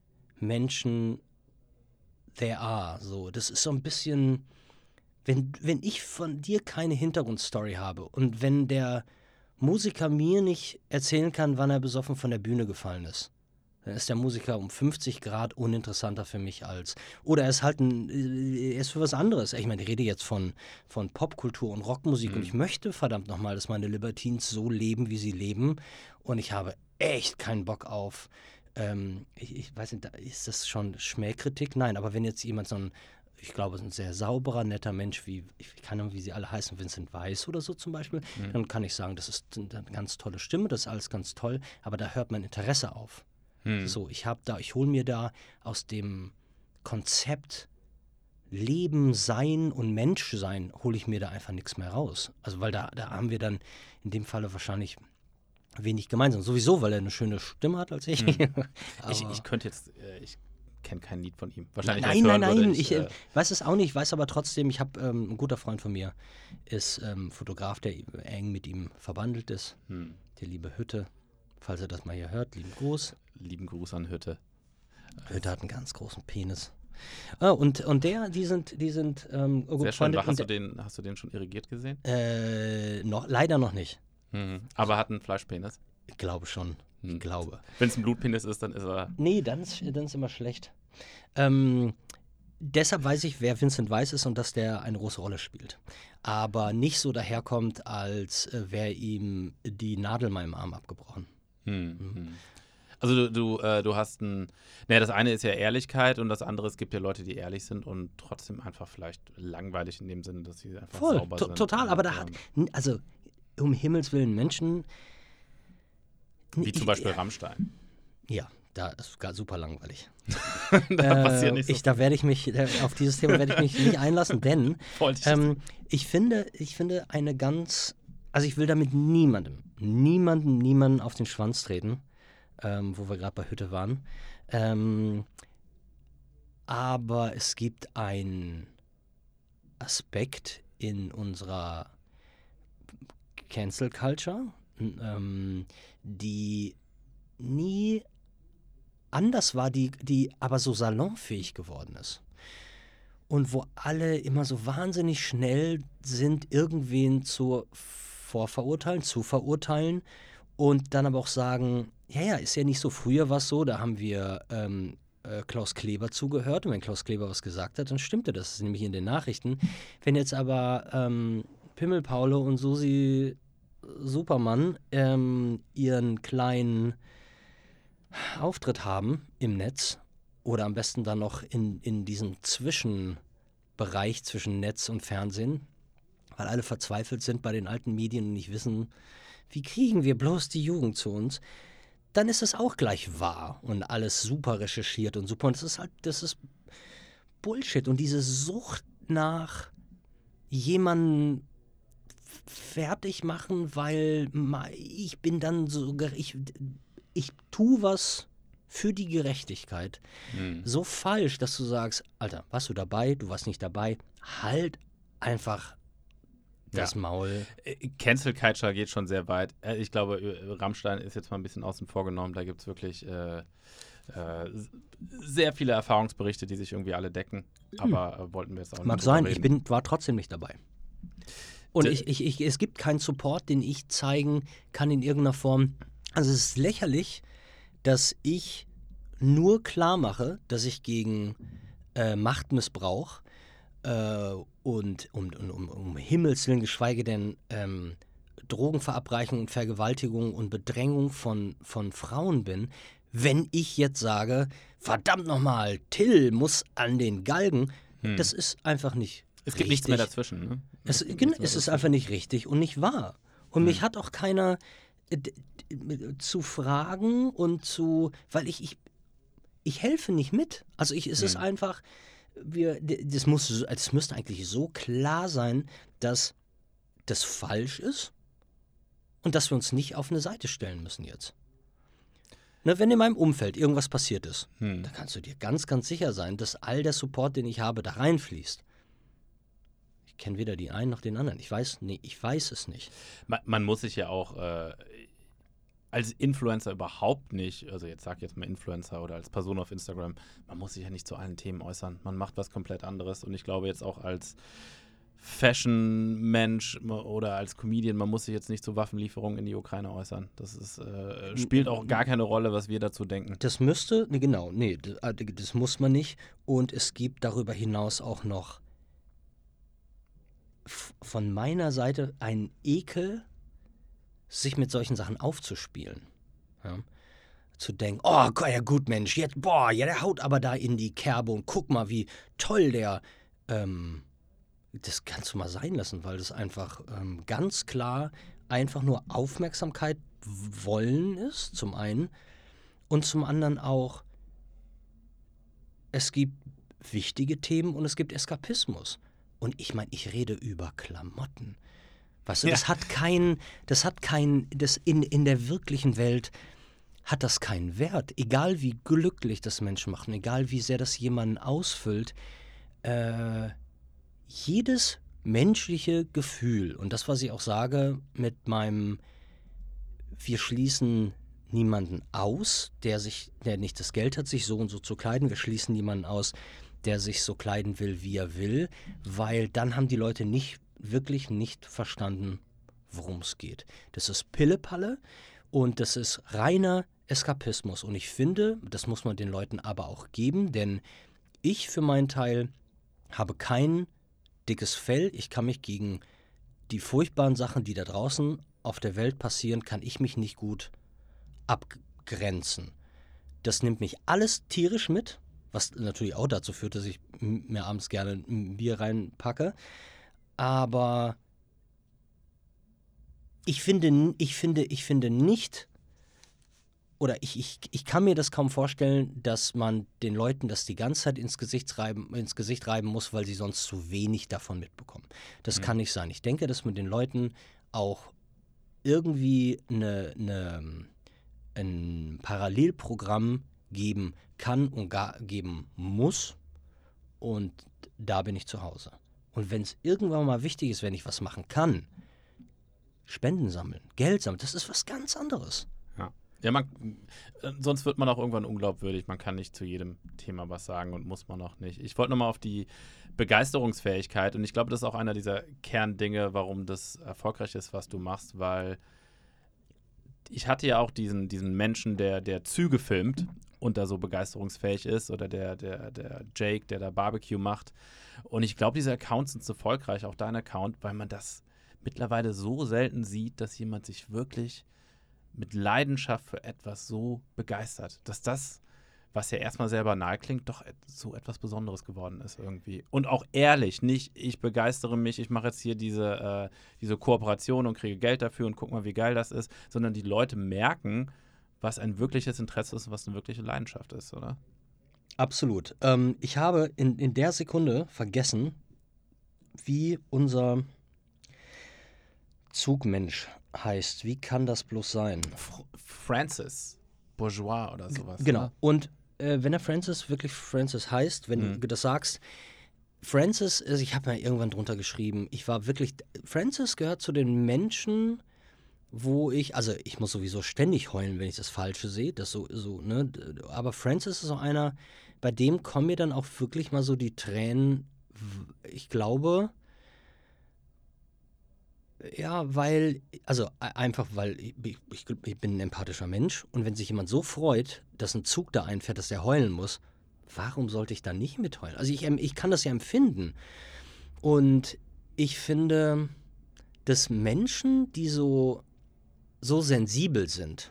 [SPEAKER 2] Menschen there are. So, das ist so ein bisschen, wenn, wenn ich von dir keine Hintergrundstory habe und wenn der Musiker mir nicht erzählen kann, wann er besoffen von der Bühne gefallen ist, dann ist der Musiker um fünfzig Grad uninteressanter für mich als. Oder er ist halt ein, er ist für was anderes. Ich meine, ich rede jetzt von, von Popkultur und Rockmusik
[SPEAKER 1] Mhm.
[SPEAKER 2] und ich möchte verdammt nochmal, dass meine Libertines so leben, wie sie leben. Und ich habe echt keinen Bock auf. Ähm, ich, ich weiß nicht, ist das schon Schmähkritik? Nein, aber wenn jetzt jemand so ein, ich glaube, ein sehr sauberer, netter Mensch, wie, ich keine Ahnung, wie sie alle heißen, Vincent Weiss oder so zum Beispiel,
[SPEAKER 1] Mhm.
[SPEAKER 2] dann kann ich sagen, das ist eine ganz tolle Stimme, das ist alles ganz toll, aber da hört mein Interesse auf.
[SPEAKER 1] Hm.
[SPEAKER 2] So, ich habe da, ich hole mir da aus dem Konzept Leben, Sein und Menschsein, hole ich mir da einfach nichts mehr raus. Also, weil da, da haben wir dann in dem Falle wahrscheinlich wenig gemeinsam. Sowieso, weil er eine schöne Stimme hat als ich.
[SPEAKER 1] Hm.
[SPEAKER 2] Aber-
[SPEAKER 1] Ich, ich könnte jetzt, äh, ich kenne kein Lied von ihm. Wahrscheinlich,
[SPEAKER 2] Nein,
[SPEAKER 1] wenn
[SPEAKER 2] nein,
[SPEAKER 1] ich's hören
[SPEAKER 2] nein,
[SPEAKER 1] würde,
[SPEAKER 2] ich, äh,
[SPEAKER 1] äh,
[SPEAKER 2] weiß es auch nicht, weiß aber trotzdem, ich habe, ähm, ein guter Freund von mir ist ähm, Fotograf, der eng mit ihm verbandelt ist,
[SPEAKER 1] hm.
[SPEAKER 2] der liebe Hütte. Falls er das mal hier hört, lieben Gruß.
[SPEAKER 1] Lieben Gruß an Hütte.
[SPEAKER 2] Hütte hat einen ganz großen Penis. Ah, und, und der, die sind, die sind ähm, gut
[SPEAKER 1] Sehr schön.
[SPEAKER 2] befreundet.
[SPEAKER 1] Hast du,
[SPEAKER 2] und
[SPEAKER 1] den, hast du den schon irrigiert gesehen?
[SPEAKER 2] der- Äh, noch, leider noch nicht.
[SPEAKER 1] Mhm. Aber hat einen Fleischpenis.
[SPEAKER 2] Ich glaube schon. Ich
[SPEAKER 1] Hm.
[SPEAKER 2] glaube.
[SPEAKER 1] Wenn es ein Blutpenis ist, dann ist er.
[SPEAKER 2] Nee, dann ist, dann ist immer schlecht. Ähm, deshalb weiß ich, wer Vincent Weiss ist und dass der eine große Rolle spielt. Aber nicht so daherkommt, als äh, wäre ihm die Nadel mal im Arm abgebrochen.
[SPEAKER 1] Hm. Hm. Also du, du, äh, du hast ein, naja, das eine ist ja Ehrlichkeit und das andere, es gibt ja Leute, die ehrlich sind und trotzdem einfach vielleicht langweilig in dem Sinne, dass sie einfach
[SPEAKER 2] Voll,
[SPEAKER 1] sauber
[SPEAKER 2] to
[SPEAKER 1] sind.
[SPEAKER 2] total.
[SPEAKER 1] und,
[SPEAKER 2] Aber da hat,
[SPEAKER 1] ähm,
[SPEAKER 2] n- also um Himmels Willen, Menschen.
[SPEAKER 1] Wie zum
[SPEAKER 2] Ich-
[SPEAKER 1] Beispiel Rammstein.
[SPEAKER 2] Ja, da ist gar super langweilig.
[SPEAKER 1] da passiert
[SPEAKER 2] Äh,
[SPEAKER 1] nicht so
[SPEAKER 2] ich, da werde ich mich, äh, auf dieses Thema werde ich mich nicht einlassen, denn
[SPEAKER 1] Wollte ich
[SPEAKER 2] ähm, ich finde, ich finde eine ganz, also ich will damit niemandem, niemandem, niemandem auf den Schwanz treten, ähm, wo wir gerade bei Hütte waren. Ähm, aber es gibt einen Aspekt in unserer Cancel Culture, ähm, die nie anders war, die, die aber so salonfähig geworden ist. Und wo alle immer so wahnsinnig schnell sind, irgendwen zu vorverurteilen, zu verurteilen und dann aber auch sagen, ja, ja, ist ja nicht so, früher war es so, da haben wir ähm, äh, Klaus Kleber zugehört und wenn Klaus Kleber was gesagt hat, dann stimmte das, das ist nämlich in den Nachrichten. Wenn jetzt aber ähm, Pimmel Paule und Susi Superman ähm, ihren kleinen Auftritt haben im Netz oder am besten dann noch in, in diesem Zwischenbereich zwischen Netz und Fernsehen, weil alle verzweifelt sind bei den alten Medien und nicht wissen, wie kriegen wir bloß die Jugend zu uns, dann ist es auch gleich wahr und alles super recherchiert und super. Und das ist halt, das ist Bullshit. Und diese Sucht nach jemanden fertig machen, weil ich bin dann so, ich, ich tue was für die Gerechtigkeit.
[SPEAKER 1] Hm.
[SPEAKER 2] So falsch, dass du sagst, Alter, warst du dabei, du warst nicht dabei, halt einfach das
[SPEAKER 1] Ja.
[SPEAKER 2] Maul.
[SPEAKER 1] Äh, Cancel Culture geht schon sehr weit. Äh, Ich glaube, äh, Rammstein ist jetzt mal ein bisschen außen vor genommen. Da gibt es wirklich äh, äh, s- sehr viele Erfahrungsberichte, die sich irgendwie alle decken. Aber äh, wollten wir jetzt auch
[SPEAKER 2] Mag
[SPEAKER 1] nicht
[SPEAKER 2] sein,
[SPEAKER 1] drüber
[SPEAKER 2] ich
[SPEAKER 1] reden.
[SPEAKER 2] bin, war trotzdem nicht dabei. Und
[SPEAKER 1] D-
[SPEAKER 2] ich, ich, ich, es gibt keinen Support, den ich zeigen kann in irgendeiner Form. Also es ist lächerlich, dass ich nur klar mache, dass ich gegen äh, Machtmissbrauch äh, und um, um, um, um Himmels Willen, geschweige denn ähm, Drogenverabreichung und Vergewaltigung und Bedrängung von, von Frauen bin, wenn ich jetzt sage, verdammt nochmal, Till muss an den Galgen.
[SPEAKER 1] Hm.
[SPEAKER 2] Das ist einfach nicht
[SPEAKER 1] Es gibt
[SPEAKER 2] richtig.
[SPEAKER 1] nichts mehr dazwischen. Ne?
[SPEAKER 2] Es,
[SPEAKER 1] gibt
[SPEAKER 2] gen-
[SPEAKER 1] nichts mehr
[SPEAKER 2] es ist
[SPEAKER 1] dazwischen.
[SPEAKER 2] einfach nicht richtig und nicht wahr. Und mich
[SPEAKER 1] Hm.
[SPEAKER 2] hat auch keiner äh, d- d- zu fragen und zu, weil ich, ich, ich helfe nicht mit. Also ich, es ist
[SPEAKER 1] Hm.
[SPEAKER 2] einfach, wir, d- das muss, so- es müsste eigentlich so klar sein, dass das falsch ist und dass wir uns nicht auf eine Seite stellen müssen jetzt. Ne, wenn in meinem Umfeld irgendwas passiert ist,
[SPEAKER 1] Hm.
[SPEAKER 2] dann kannst du dir ganz, ganz sicher sein, dass all der Support, den ich habe, da reinfließt. Ich kenne weder die einen noch den anderen. Ich weiß, nee, ich weiß es nicht.
[SPEAKER 1] Man, man muss sich ja auch äh, als Influencer überhaupt nicht, also jetzt sag ich jetzt mal Influencer oder als Person auf Instagram, man muss sich ja nicht zu allen Themen äußern. Man macht was komplett anderes. Und ich glaube jetzt auch als Fashion-Mensch oder als Comedian, man muss sich jetzt nicht zu Waffenlieferungen in die Ukraine äußern. Das ist, äh, spielt auch gar keine Rolle, was wir dazu denken.
[SPEAKER 2] Das müsste, nee, genau, nee, das, das muss man nicht. Und es gibt darüber hinaus auch noch f- von meiner Seite einen Ekel, sich mit solchen Sachen aufzuspielen. Ja? Zu denken, oh, gu- ja gut, Mensch, jetzt, boah, ja, der haut aber da in die Kerbe und guck mal, wie toll der, ähm, das kannst du mal sein lassen, weil das einfach ähm, ganz klar einfach nur Aufmerksamkeit wollen ist, zum einen. Und zum anderen auch, es gibt wichtige Themen und es gibt Eskapismus. Und ich meine, ich rede über Klamotten. Weißt du,
[SPEAKER 1] Ja.
[SPEAKER 2] das hat kein, das hat kein, das in, in der wirklichen Welt hat das keinen Wert. Egal wie glücklich das Menschen machen, egal wie sehr das jemanden ausfüllt, äh, jedes menschliche Gefühl, und das, was ich auch sage mit meinem, wir schließen niemanden aus, der sich, der nicht das Geld hat, sich so und so zu kleiden. Wir schließen niemanden aus, der sich so kleiden will, wie er will, weil dann haben die Leute nicht, wirklich nicht verstanden, worum es geht. Das ist Pillepalle und das ist reiner Eskapismus. Und ich finde, das muss man den Leuten aber auch geben, denn ich für meinen Teil habe kein dickes Fell. Ich kann mich gegen die furchtbaren Sachen, die da draußen auf der Welt passieren, kann ich mich nicht gut abgrenzen. Das nimmt mich alles tierisch mit, was natürlich auch dazu führt, dass ich m- mir abends gerne ein Bier reinpacke. Aber ich finde, n- ich finde, ich finde nicht, oder ich, ich, ich kann mir das kaum vorstellen, dass man den Leuten das die ganze Zeit ins Gesicht reiben, ins Gesicht reiben muss, weil sie sonst zu wenig davon mitbekommen. Das
[SPEAKER 1] Mhm.
[SPEAKER 2] kann nicht sein. Ich denke, dass man den Leuten auch irgendwie eine, eine, ein Parallelprogramm geben kann und gar geben muss, und da bin ich zu Hause. Und wenn es irgendwann mal wichtig ist, wenn ich was machen kann, Spenden sammeln, Geld sammeln, das ist was ganz anderes.
[SPEAKER 1] Ja, ja man, äh, sonst wird man auch irgendwann unglaubwürdig. Man kann nicht zu jedem Thema was sagen und muss man auch nicht. Ich wollte nochmal auf die Begeisterungsfähigkeit und ich glaube, das ist auch einer dieser Kerndinge, warum das erfolgreich ist, was du machst, weil ich hatte ja auch diesen, diesen Menschen, der, der Züge filmt und da so begeisterungsfähig ist oder der, der, der Jake, der da Barbecue macht. Und ich glaube, diese Accounts sind so erfolgreich, auch dein Account, weil man das mittlerweile so selten sieht, dass jemand sich wirklich mit Leidenschaft für etwas so begeistert, dass das, was ja erstmal sehr banal klingt, doch so etwas Besonderes geworden ist irgendwie. Und auch ehrlich, nicht ich begeistere mich, ich mache jetzt hier diese, äh, diese Kooperation und kriege Geld dafür und guck mal, wie geil das ist, sondern die Leute merken, was ein wirkliches Interesse ist und was eine wirkliche Leidenschaft ist, oder?
[SPEAKER 2] Absolut. Ähm, ich habe in, in der Sekunde vergessen, wie unser Zugmensch heißt. Wie kann das bloß sein?
[SPEAKER 1] F- Francis Bourgeois oder sowas.
[SPEAKER 2] Genau.
[SPEAKER 1] Oder?
[SPEAKER 2] Und äh, wenn er Francis wirklich Francis heißt, wenn
[SPEAKER 1] Mhm.
[SPEAKER 2] du das sagst, Francis, also ich habe mir irgendwann drunter geschrieben, ich war wirklich, Francis gehört zu den Menschen, wo ich, also ich muss sowieso ständig heulen, wenn ich das Falsche sehe, das so, so, ne, aber Francis ist so einer, bei dem kommen mir dann auch wirklich mal so die Tränen, w- ich glaube, ja, weil, also e- einfach, weil ich, ich, ich ich bin ein empathischer Mensch und wenn sich jemand so freut, dass ein Zug da einfährt, dass der heulen muss, warum sollte ich da nicht mitheulen? Also ich, em- ich kann das ja empfinden. Und ich finde, dass Menschen, die so, so sensibel sind,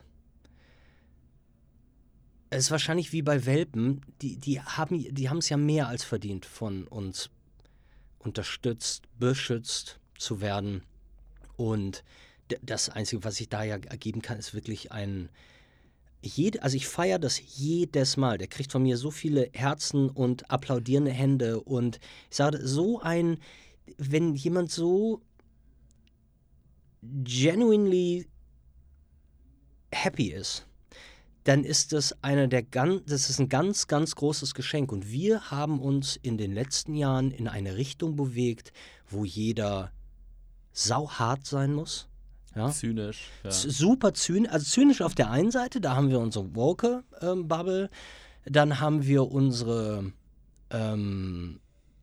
[SPEAKER 2] es ist wahrscheinlich wie bei Welpen, die, die haben die haben es ja mehr als verdient, von uns unterstützt, beschützt zu werden. Und d- das Einzige, was ich da ja geben kann, ist wirklich ein. Jede, also ich feiere das jedes Mal. Der kriegt von mir so viele Herzen und applaudierende Hände. Und ich sage, so ein, wenn jemand so genuinely happy ist, dann ist das einer der ganz, das ist ein ganz, ganz großes Geschenk. Und wir haben uns in den letzten Jahren in eine Richtung bewegt, wo jeder sauhart sein muss. Ja?
[SPEAKER 1] Zynisch. Ja.
[SPEAKER 2] Z- Super zynisch, also zynisch auf der einen Seite, da haben wir unsere Woke-Bubble, dann haben wir unsere, ähm,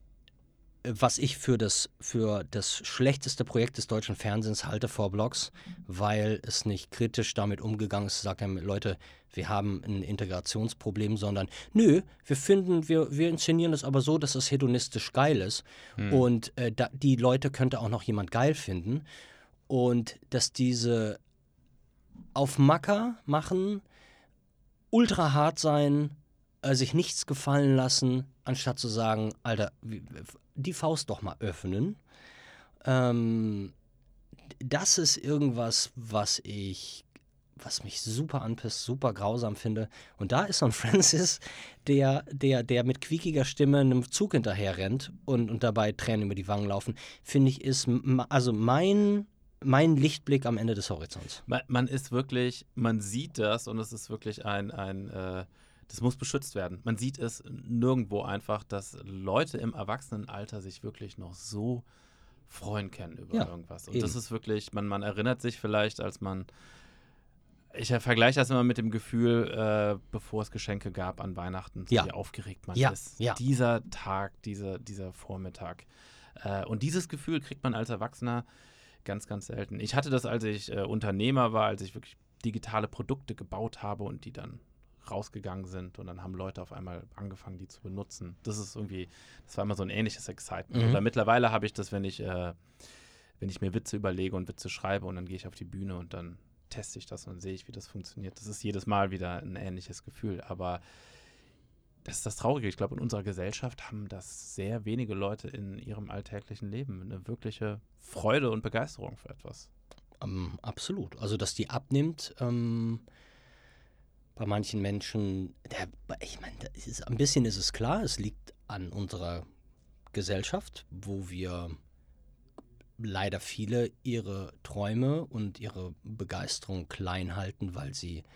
[SPEAKER 2] was ich für das, für das schlechteste Projekt des deutschen Fernsehens halte, vor Blogs, weil es nicht kritisch damit umgegangen ist, sagt ja, Leute, wir haben ein Integrationsproblem, sondern nö, wir finden, wir, wir inszenieren das aber so, dass es hedonistisch geil ist
[SPEAKER 1] Hm.
[SPEAKER 2] und äh, da, die Leute könnte auch noch jemand geil finden und dass diese auf Macker machen, ultra hart sein, äh, sich nichts gefallen lassen, anstatt zu sagen, Alter, wie- die Faust doch mal öffnen. Ähm, das ist irgendwas, was ich, was mich super anpisst, super grausam finde. Und da ist so ein Francis, der, der, der mit quiekiger Stimme einem Zug hinterher rennt und, und dabei Tränen über die Wangen laufen, finde ich, ist m- also mein, mein Lichtblick am Ende des Horizonts.
[SPEAKER 1] Man, man ist wirklich, man sieht das und es ist wirklich ein, ein äh, das muss beschützt werden. Man sieht es nirgendwo einfach, dass Leute im Erwachsenenalter sich wirklich noch so freuen können über
[SPEAKER 2] Ja,
[SPEAKER 1] irgendwas. Und
[SPEAKER 2] eben.
[SPEAKER 1] das ist wirklich, man, man erinnert sich vielleicht, als man, ich vergleiche das immer mit dem Gefühl, äh, bevor es Geschenke gab an Weihnachten, so
[SPEAKER 2] Ja.
[SPEAKER 1] wie aufgeregt man
[SPEAKER 2] Ja,
[SPEAKER 1] ist.
[SPEAKER 2] ja.
[SPEAKER 1] Dieser Tag, dieser, dieser Vormittag. Äh, und dieses Gefühl kriegt man als Erwachsener ganz, ganz selten. Ich hatte das, als ich äh, Unternehmer war, als ich wirklich digitale Produkte gebaut habe und die dann rausgegangen sind und dann haben Leute auf einmal angefangen, die zu benutzen. Das ist irgendwie, das war immer so ein ähnliches Excitement.
[SPEAKER 2] Mhm.
[SPEAKER 1] Oder mittlerweile habe ich das, wenn ich, äh, wenn ich mir Witze überlege und Witze schreibe und dann gehe ich auf die Bühne und dann teste ich das und dann sehe ich, wie das funktioniert. Das ist jedes Mal wieder ein ähnliches Gefühl. Aber das ist das Traurige. Ich glaube, in unserer Gesellschaft haben das sehr wenige Leute in ihrem alltäglichen Leben. Eine wirkliche Freude und Begeisterung für etwas.
[SPEAKER 2] Ähm, absolut. Also, dass die abnimmt, ähm, bei manchen Menschen, der, ich meine, das ist, ein bisschen ist es klar, es liegt an unserer Gesellschaft, wo wir leider viele ihre Träume und ihre Begeisterung klein halten, weil sie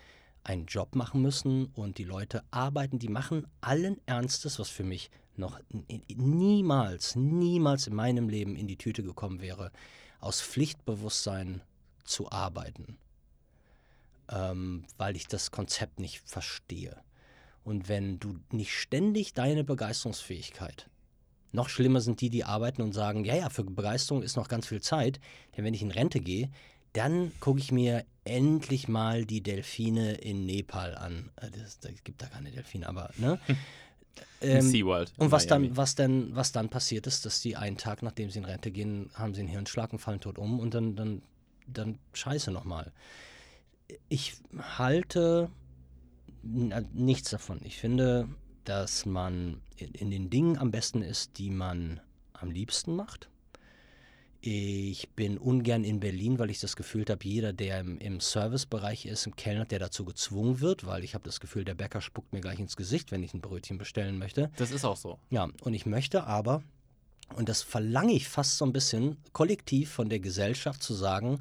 [SPEAKER 2] einen Job machen müssen und die Leute arbeiten, die machen allen Ernstes, was für mich noch n- niemals, niemals in meinem Leben in die Tüte gekommen wäre, aus Pflichtbewusstsein zu arbeiten, ähm, weil ich das Konzept nicht verstehe. Und wenn du nicht ständig deine Begeisterungsfähigkeit, noch schlimmer sind die, die arbeiten und sagen, ja, ja, für Begeisterung ist noch ganz viel Zeit, denn wenn ich in Rente gehe, dann gucke ich mir endlich mal die Delfine in Nepal an. Äh, Das, das gibt da keine Delfine, aber ne?
[SPEAKER 1] In
[SPEAKER 2] Ähm,
[SPEAKER 1] SeaWorld. in
[SPEAKER 2] und was
[SPEAKER 1] Miami.
[SPEAKER 2] dann, was dann, was dann passiert ist, dass die einen Tag, nachdem sie in Rente gehen, haben sie einen Hirnschlag und fallen tot um und dann, dann, dann scheiße nochmal. Ich halte n- nichts davon. Ich finde, dass man in, in den Dingen am besten ist, die man am liebsten macht. Ich bin ungern in Berlin, weil ich das Gefühl habe, jeder, der im, im Servicebereich ist, im Kellner, der dazu gezwungen wird, weil ich habe das Gefühl, der Bäcker spuckt mir gleich ins Gesicht, wenn ich ein Brötchen bestellen möchte.
[SPEAKER 1] Das ist auch so.
[SPEAKER 2] Ja, und ich möchte aber, und das verlange ich fast so ein bisschen kollektiv von der Gesellschaft zu sagen,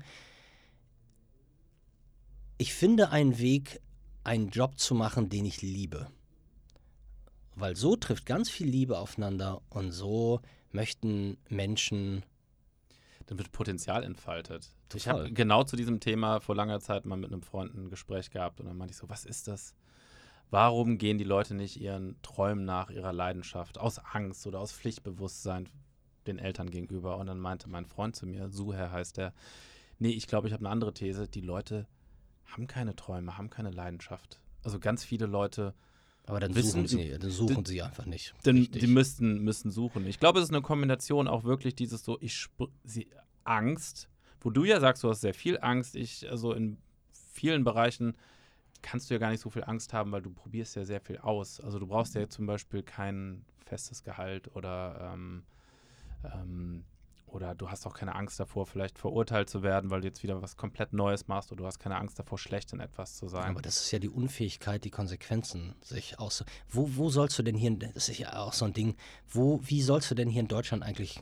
[SPEAKER 2] ich finde einen Weg, einen Job zu machen, den ich liebe. Weil so trifft ganz viel Liebe aufeinander und so möchten Menschen.
[SPEAKER 1] Dann wird Potenzial entfaltet. Ich
[SPEAKER 2] Total.
[SPEAKER 1] habe genau zu diesem Thema vor langer Zeit mal mit einem Freund ein Gespräch gehabt und dann meinte ich so, was ist das? Warum gehen die Leute nicht ihren Träumen nach, ihrer Leidenschaft, aus Angst oder aus Pflichtbewusstsein den Eltern gegenüber? Und dann meinte mein Freund zu mir, Suher heißt der, nee, ich glaube, ich habe eine andere These. Die Leute haben keine Träume, haben keine Leidenschaft. Also ganz viele Leute,
[SPEAKER 2] Aber dann
[SPEAKER 1] Wissen-
[SPEAKER 2] suchen sie, dann suchen sie einfach nicht.
[SPEAKER 1] denn,
[SPEAKER 2] richtig.
[SPEAKER 1] die müssten, müssten suchen. Ich glaube, es ist eine Kombination auch wirklich dieses so, ich spr- sie, Angst, wo du ja sagst, du hast sehr viel Angst. Ich, also in vielen Bereichen kannst du ja gar nicht so viel Angst haben, weil du probierst ja sehr viel aus. Also du brauchst ja zum Beispiel kein festes Gehalt oder ähm, ähm, oder du hast auch keine Angst davor, vielleicht verurteilt zu werden, weil du jetzt wieder was komplett Neues machst oder du hast keine Angst davor, schlecht in etwas zu sein.
[SPEAKER 2] Aber das ist ja die Unfähigkeit, die Konsequenzen sich aus. Wo, wo sollst du denn hier, in- das ist ja auch so ein Ding, wo, wie sollst du denn hier in Deutschland eigentlich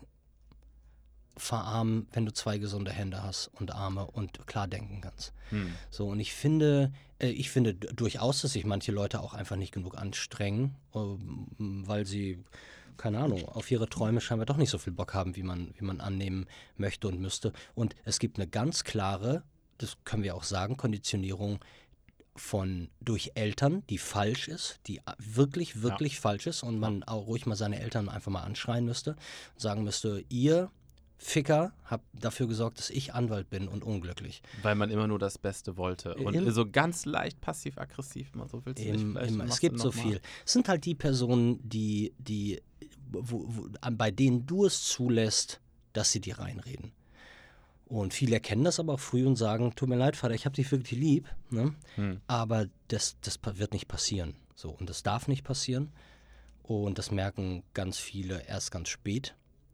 [SPEAKER 2] verarmen, wenn du zwei gesunde Hände hast und Arme und klar denken kannst?
[SPEAKER 1] Hm.
[SPEAKER 2] So, und ich finde, äh, ich finde d- durchaus, dass sich manche Leute auch einfach nicht genug anstrengen, ähm, weil sie, keine Ahnung, auf ihre Träume scheinbar doch nicht so viel Bock haben, wie man, wie man annehmen möchte und müsste. Und es gibt eine ganz klare, das können wir auch sagen, Konditionierung von durch Eltern, die falsch ist, die wirklich, wirklich falsch ist und man auch ruhig mal seine Eltern einfach mal anschreien müsste und sagen müsste, ihr Ficker habt dafür gesorgt, dass ich Anwalt bin und unglücklich.
[SPEAKER 1] Weil man immer nur das Beste wollte. Und
[SPEAKER 2] Im-
[SPEAKER 1] so ganz leicht passiv-aggressiv, man so willst du nicht.
[SPEAKER 2] Im,
[SPEAKER 1] Vielleicht
[SPEAKER 2] im,
[SPEAKER 1] machst
[SPEAKER 2] es
[SPEAKER 1] du
[SPEAKER 2] gibt so
[SPEAKER 1] noch mal.
[SPEAKER 2] viel. Es sind halt die Personen, die, die, wo, wo, an- bei denen du es zulässt, dass sie dir reinreden. Und viele erkennen das aber auch früh und sagen, tut mir leid, Vater, ich habe dich wirklich lieb, ne?
[SPEAKER 1] Hm.
[SPEAKER 2] Aber das, das pa- wird nicht passieren. So, und das darf nicht passieren. Und das merken ganz viele erst ganz spät.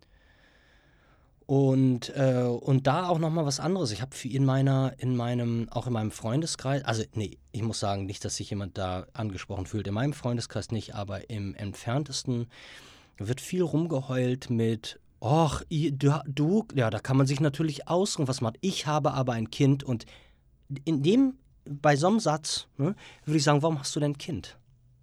[SPEAKER 2] Und, äh, und da auch nochmal was anderes. Ich habe in meiner, in meinem, auch in meinem Freundeskreis, also nee, ich muss sagen, nicht, dass sich jemand da angesprochen fühlt. In meinem Freundeskreis nicht, aber im entferntesten wird viel rumgeheult mit, ach, ihr- du, du, ja, da kann man sich natürlich ausruhen, was man hat. Ich habe aber ein Kind und in dem, bei so einem Satz, ne, würde ich sagen, warum hast du denn ein Kind?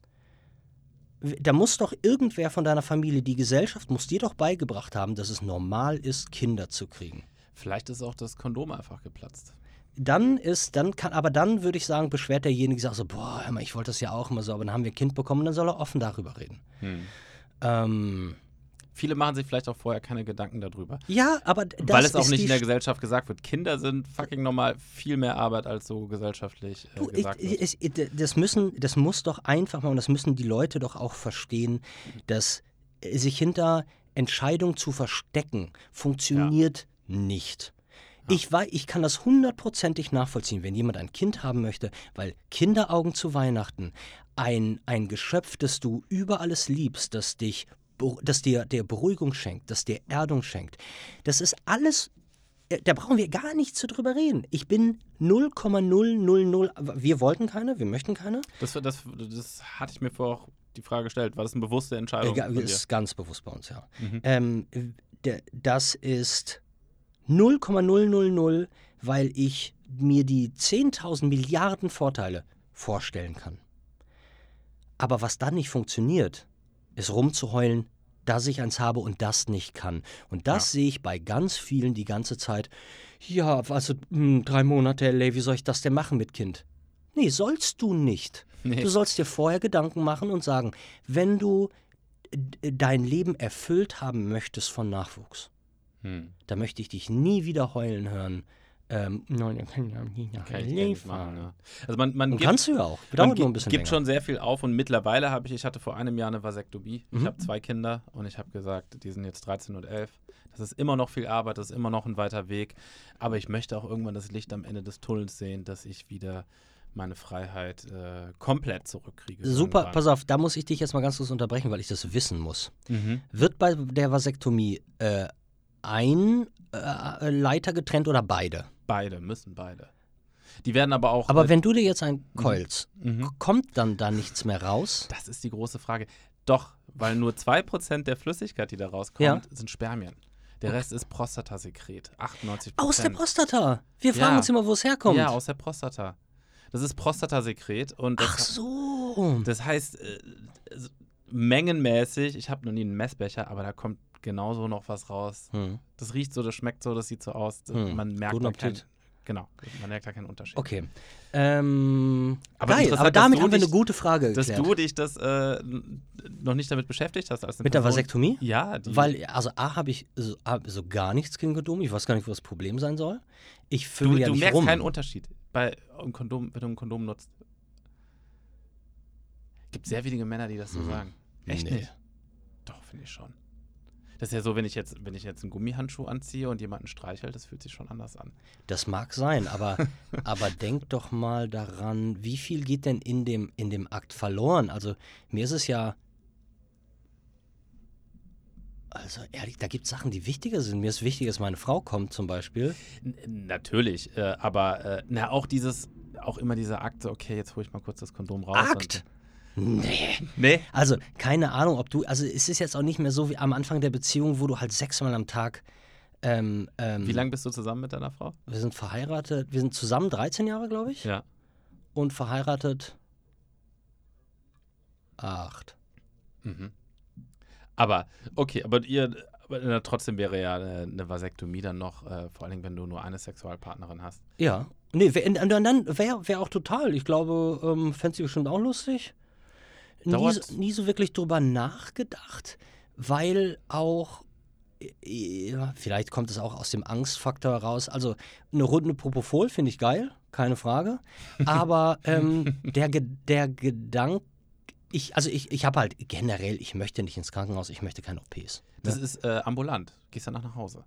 [SPEAKER 2] Da muss doch irgendwer von deiner Familie, die Gesellschaft muss dir doch beigebracht haben, dass es normal ist, Kinder zu kriegen.
[SPEAKER 1] Vielleicht ist auch das Kondom einfach geplatzt.
[SPEAKER 2] Dann ist, dann kann, aber dann würde ich sagen, beschwert derjenige sich so, boah, hör mal, ich wollte das ja auch immer so, aber dann haben wir ein Kind bekommen, dann soll er offen darüber reden.
[SPEAKER 1] Hm.
[SPEAKER 2] Ähm,
[SPEAKER 1] Viele machen sich vielleicht auch vorher keine Gedanken darüber.
[SPEAKER 2] ja, aber d- das
[SPEAKER 1] Weil es auch
[SPEAKER 2] ist
[SPEAKER 1] nicht
[SPEAKER 2] die
[SPEAKER 1] in der
[SPEAKER 2] Sch-
[SPEAKER 1] Gesellschaft gesagt wird. Kinder sind fucking normal viel mehr Arbeit, als so gesellschaftlich äh,
[SPEAKER 2] Du, ich,
[SPEAKER 1] gesagt wird.
[SPEAKER 2] ich, ich, das müssen, das muss doch einfach mal, und das müssen die Leute doch auch verstehen, dass äh, sich hinter Entscheidungen zu verstecken, funktioniert nicht. Ich, wei- ich kann das hundertprozentig nachvollziehen, wenn jemand ein Kind haben möchte, weil Kinderaugen zu Weihnachten, ein, ein Geschöpf, das du über alles liebst, das dich, beru- das dir der Beruhigung schenkt, das dir Erdung schenkt, das ist alles, äh, da brauchen wir gar nicht zu drüber reden. Ich bin null Komma null null null, wir wollten keine, wir möchten keine.
[SPEAKER 1] Das, das, das hatte ich mir vorher auch die Frage gestellt. War das eine bewusste Entscheidung
[SPEAKER 2] Äh,
[SPEAKER 1] von
[SPEAKER 2] ga-
[SPEAKER 1] dir?
[SPEAKER 2] ist ganz bewusst bei uns, ja.
[SPEAKER 1] Mhm.
[SPEAKER 2] Ähm, der, das ist null Komma null null null, weil ich mir die zehntausend Milliarden Vorteile vorstellen kann. Aber was dann nicht funktioniert, ist rumzuheulen, dass ich eins habe und das nicht kann. Und das
[SPEAKER 1] Ja.
[SPEAKER 2] sehe ich bei ganz vielen die ganze Zeit. Ja, also mh, drei Monate L A, wie soll ich das denn machen mit Kind? Nee, sollst du nicht.
[SPEAKER 1] Nee.
[SPEAKER 2] Du sollst dir vorher Gedanken machen und sagen, wenn du äh, dein Leben erfüllt haben möchtest von Nachwuchs,
[SPEAKER 1] Hm.
[SPEAKER 2] da möchte ich dich nie wieder heulen hören. Ähm, nein, dann kann ich ja nie nach
[SPEAKER 1] Kann ich
[SPEAKER 2] L A
[SPEAKER 1] eh nicht
[SPEAKER 2] fahren.
[SPEAKER 1] machen, ja. Also man, man
[SPEAKER 2] Und
[SPEAKER 1] gibt,
[SPEAKER 2] kannst du ja auch.
[SPEAKER 1] man
[SPEAKER 2] Dauert
[SPEAKER 1] gi-
[SPEAKER 2] nur ein bisschen
[SPEAKER 1] gibt
[SPEAKER 2] länger.
[SPEAKER 1] schon sehr viel auf und mittlerweile habe ich, ich hatte vor einem Jahr eine Vasektomie. Ich
[SPEAKER 2] Mhm.
[SPEAKER 1] habe zwei Kinder und ich habe gesagt, die sind jetzt dreizehn und elf. Das ist immer noch viel Arbeit, das ist immer noch ein weiter Weg. Aber ich möchte auch irgendwann das Licht am Ende des Tunnels sehen, dass ich wieder meine Freiheit äh, komplett zurückkriege.
[SPEAKER 2] Super,
[SPEAKER 1] irgendwann.
[SPEAKER 2] pass auf, da muss ich dich jetzt mal ganz kurz unterbrechen, weil ich das wissen muss.
[SPEAKER 1] Mhm.
[SPEAKER 2] Wird bei der Vasektomie äh, ein äh, Leiter getrennt oder beide?
[SPEAKER 1] Beide, müssen beide. Die werden aber auch.
[SPEAKER 2] Aber
[SPEAKER 1] äh,
[SPEAKER 2] wenn du dir jetzt einen keulst,
[SPEAKER 1] mhm.
[SPEAKER 2] k- kommt dann da nichts mehr raus?
[SPEAKER 1] Das ist die große Frage. Doch, weil nur zwei Prozent der Flüssigkeit, die da rauskommt,
[SPEAKER 2] Ja.
[SPEAKER 1] sind Spermien. Der Rest ist Prostatasekret. achtundneunzig Prozent.
[SPEAKER 2] Aus der Prostata. Wir fragen
[SPEAKER 1] Ja.
[SPEAKER 2] uns immer, wo es herkommt.
[SPEAKER 1] Ja, aus der Prostata. Das ist Prostatasekret und das,
[SPEAKER 2] Ach so.
[SPEAKER 1] das heißt äh, also mengenmäßig, ich habe noch nie einen Messbecher, aber da kommt genauso noch was raus.
[SPEAKER 2] Hm.
[SPEAKER 1] Das riecht so, das schmeckt so, das sieht so aus.
[SPEAKER 2] Hm.
[SPEAKER 1] Man merkt
[SPEAKER 2] Guten
[SPEAKER 1] da keinen,
[SPEAKER 2] Appetit.
[SPEAKER 1] genau, man merkt da keinen Unterschied.
[SPEAKER 2] Okay. Ähm,
[SPEAKER 1] Aber
[SPEAKER 2] geil,
[SPEAKER 1] interessant,
[SPEAKER 2] aber
[SPEAKER 1] dass
[SPEAKER 2] damit
[SPEAKER 1] du
[SPEAKER 2] haben wir
[SPEAKER 1] dich-
[SPEAKER 2] eine gute Frage
[SPEAKER 1] Dass
[SPEAKER 2] geklärt.
[SPEAKER 1] du dich das äh, n- noch nicht damit beschäftigt hast als eine
[SPEAKER 2] Mit der
[SPEAKER 1] Person.
[SPEAKER 2] Vasektomie?
[SPEAKER 1] Ja, die,
[SPEAKER 2] Weil, also A, habe ich so, A, so gar nichts gegen Kondom. Ich weiß gar nicht, wo das Problem sein soll. Ich fühle
[SPEAKER 1] du,
[SPEAKER 2] ja
[SPEAKER 1] du
[SPEAKER 2] nicht
[SPEAKER 1] merkst
[SPEAKER 2] rum.
[SPEAKER 1] keinen Unterschied bei einem Kondom, wenn du ein Kondom nutzt. Gibt sehr wenige Männer, die das so
[SPEAKER 2] Mhm.
[SPEAKER 1] sagen. Echt
[SPEAKER 2] Nee.
[SPEAKER 1] nicht? Doch, finde ich schon. Das ist ja so, wenn ich jetzt, wenn ich jetzt einen Gummihandschuh anziehe und jemanden streichelt, das fühlt sich schon anders an.
[SPEAKER 2] Das mag sein, aber, aber denk doch mal daran, wie viel geht denn in dem, in dem Akt verloren? Also mir ist es ja, also ehrlich, da gibt es Sachen, die wichtiger sind. Mir ist wichtig, dass meine Frau kommt zum Beispiel.
[SPEAKER 1] N natürlich, äh, aber äh, na, auch dieses, auch immer dieser Akt, so, okay, jetzt hole ich mal kurz das Kondom raus.
[SPEAKER 2] Akt? Nee.
[SPEAKER 1] Und, nee.
[SPEAKER 2] Also keine Ahnung, ob du, also es ist jetzt auch nicht mehr so wie am Anfang der Beziehung, wo du halt sechsmal am Tag, ähm, ähm,
[SPEAKER 1] Wie lange bist du zusammen mit deiner Frau?
[SPEAKER 2] wir sind verheiratet, wir sind zusammen dreizehn Jahre, glaube ich,
[SPEAKER 1] Ja.
[SPEAKER 2] und verheiratet acht.
[SPEAKER 1] Mhm. Aber, okay, aber ihr, aber äh, trotzdem wäre ja äh, eine Vasektomie dann noch, äh, vor allen Dingen, wenn du nur eine Sexualpartnerin hast.
[SPEAKER 2] Ja. Nee, wär- dann, dann wäre wär auch total. Ich glaube, ähm, fände sie bestimmt auch lustig. Nie,
[SPEAKER 1] Dauert-
[SPEAKER 2] so- nie so wirklich drüber nachgedacht, weil auch, äh, ja, vielleicht kommt es auch aus dem Angstfaktor heraus. Also eine Runde Propofol finde ich geil, keine Frage. Aber ähm, der, Ge- der Gedanke, ich, also ich, ich habe halt generell, ich möchte nicht ins Krankenhaus, ich möchte keine O Ps.
[SPEAKER 1] Das
[SPEAKER 2] Ne?
[SPEAKER 1] ist äh, ambulant. Gehst danach nach Hause.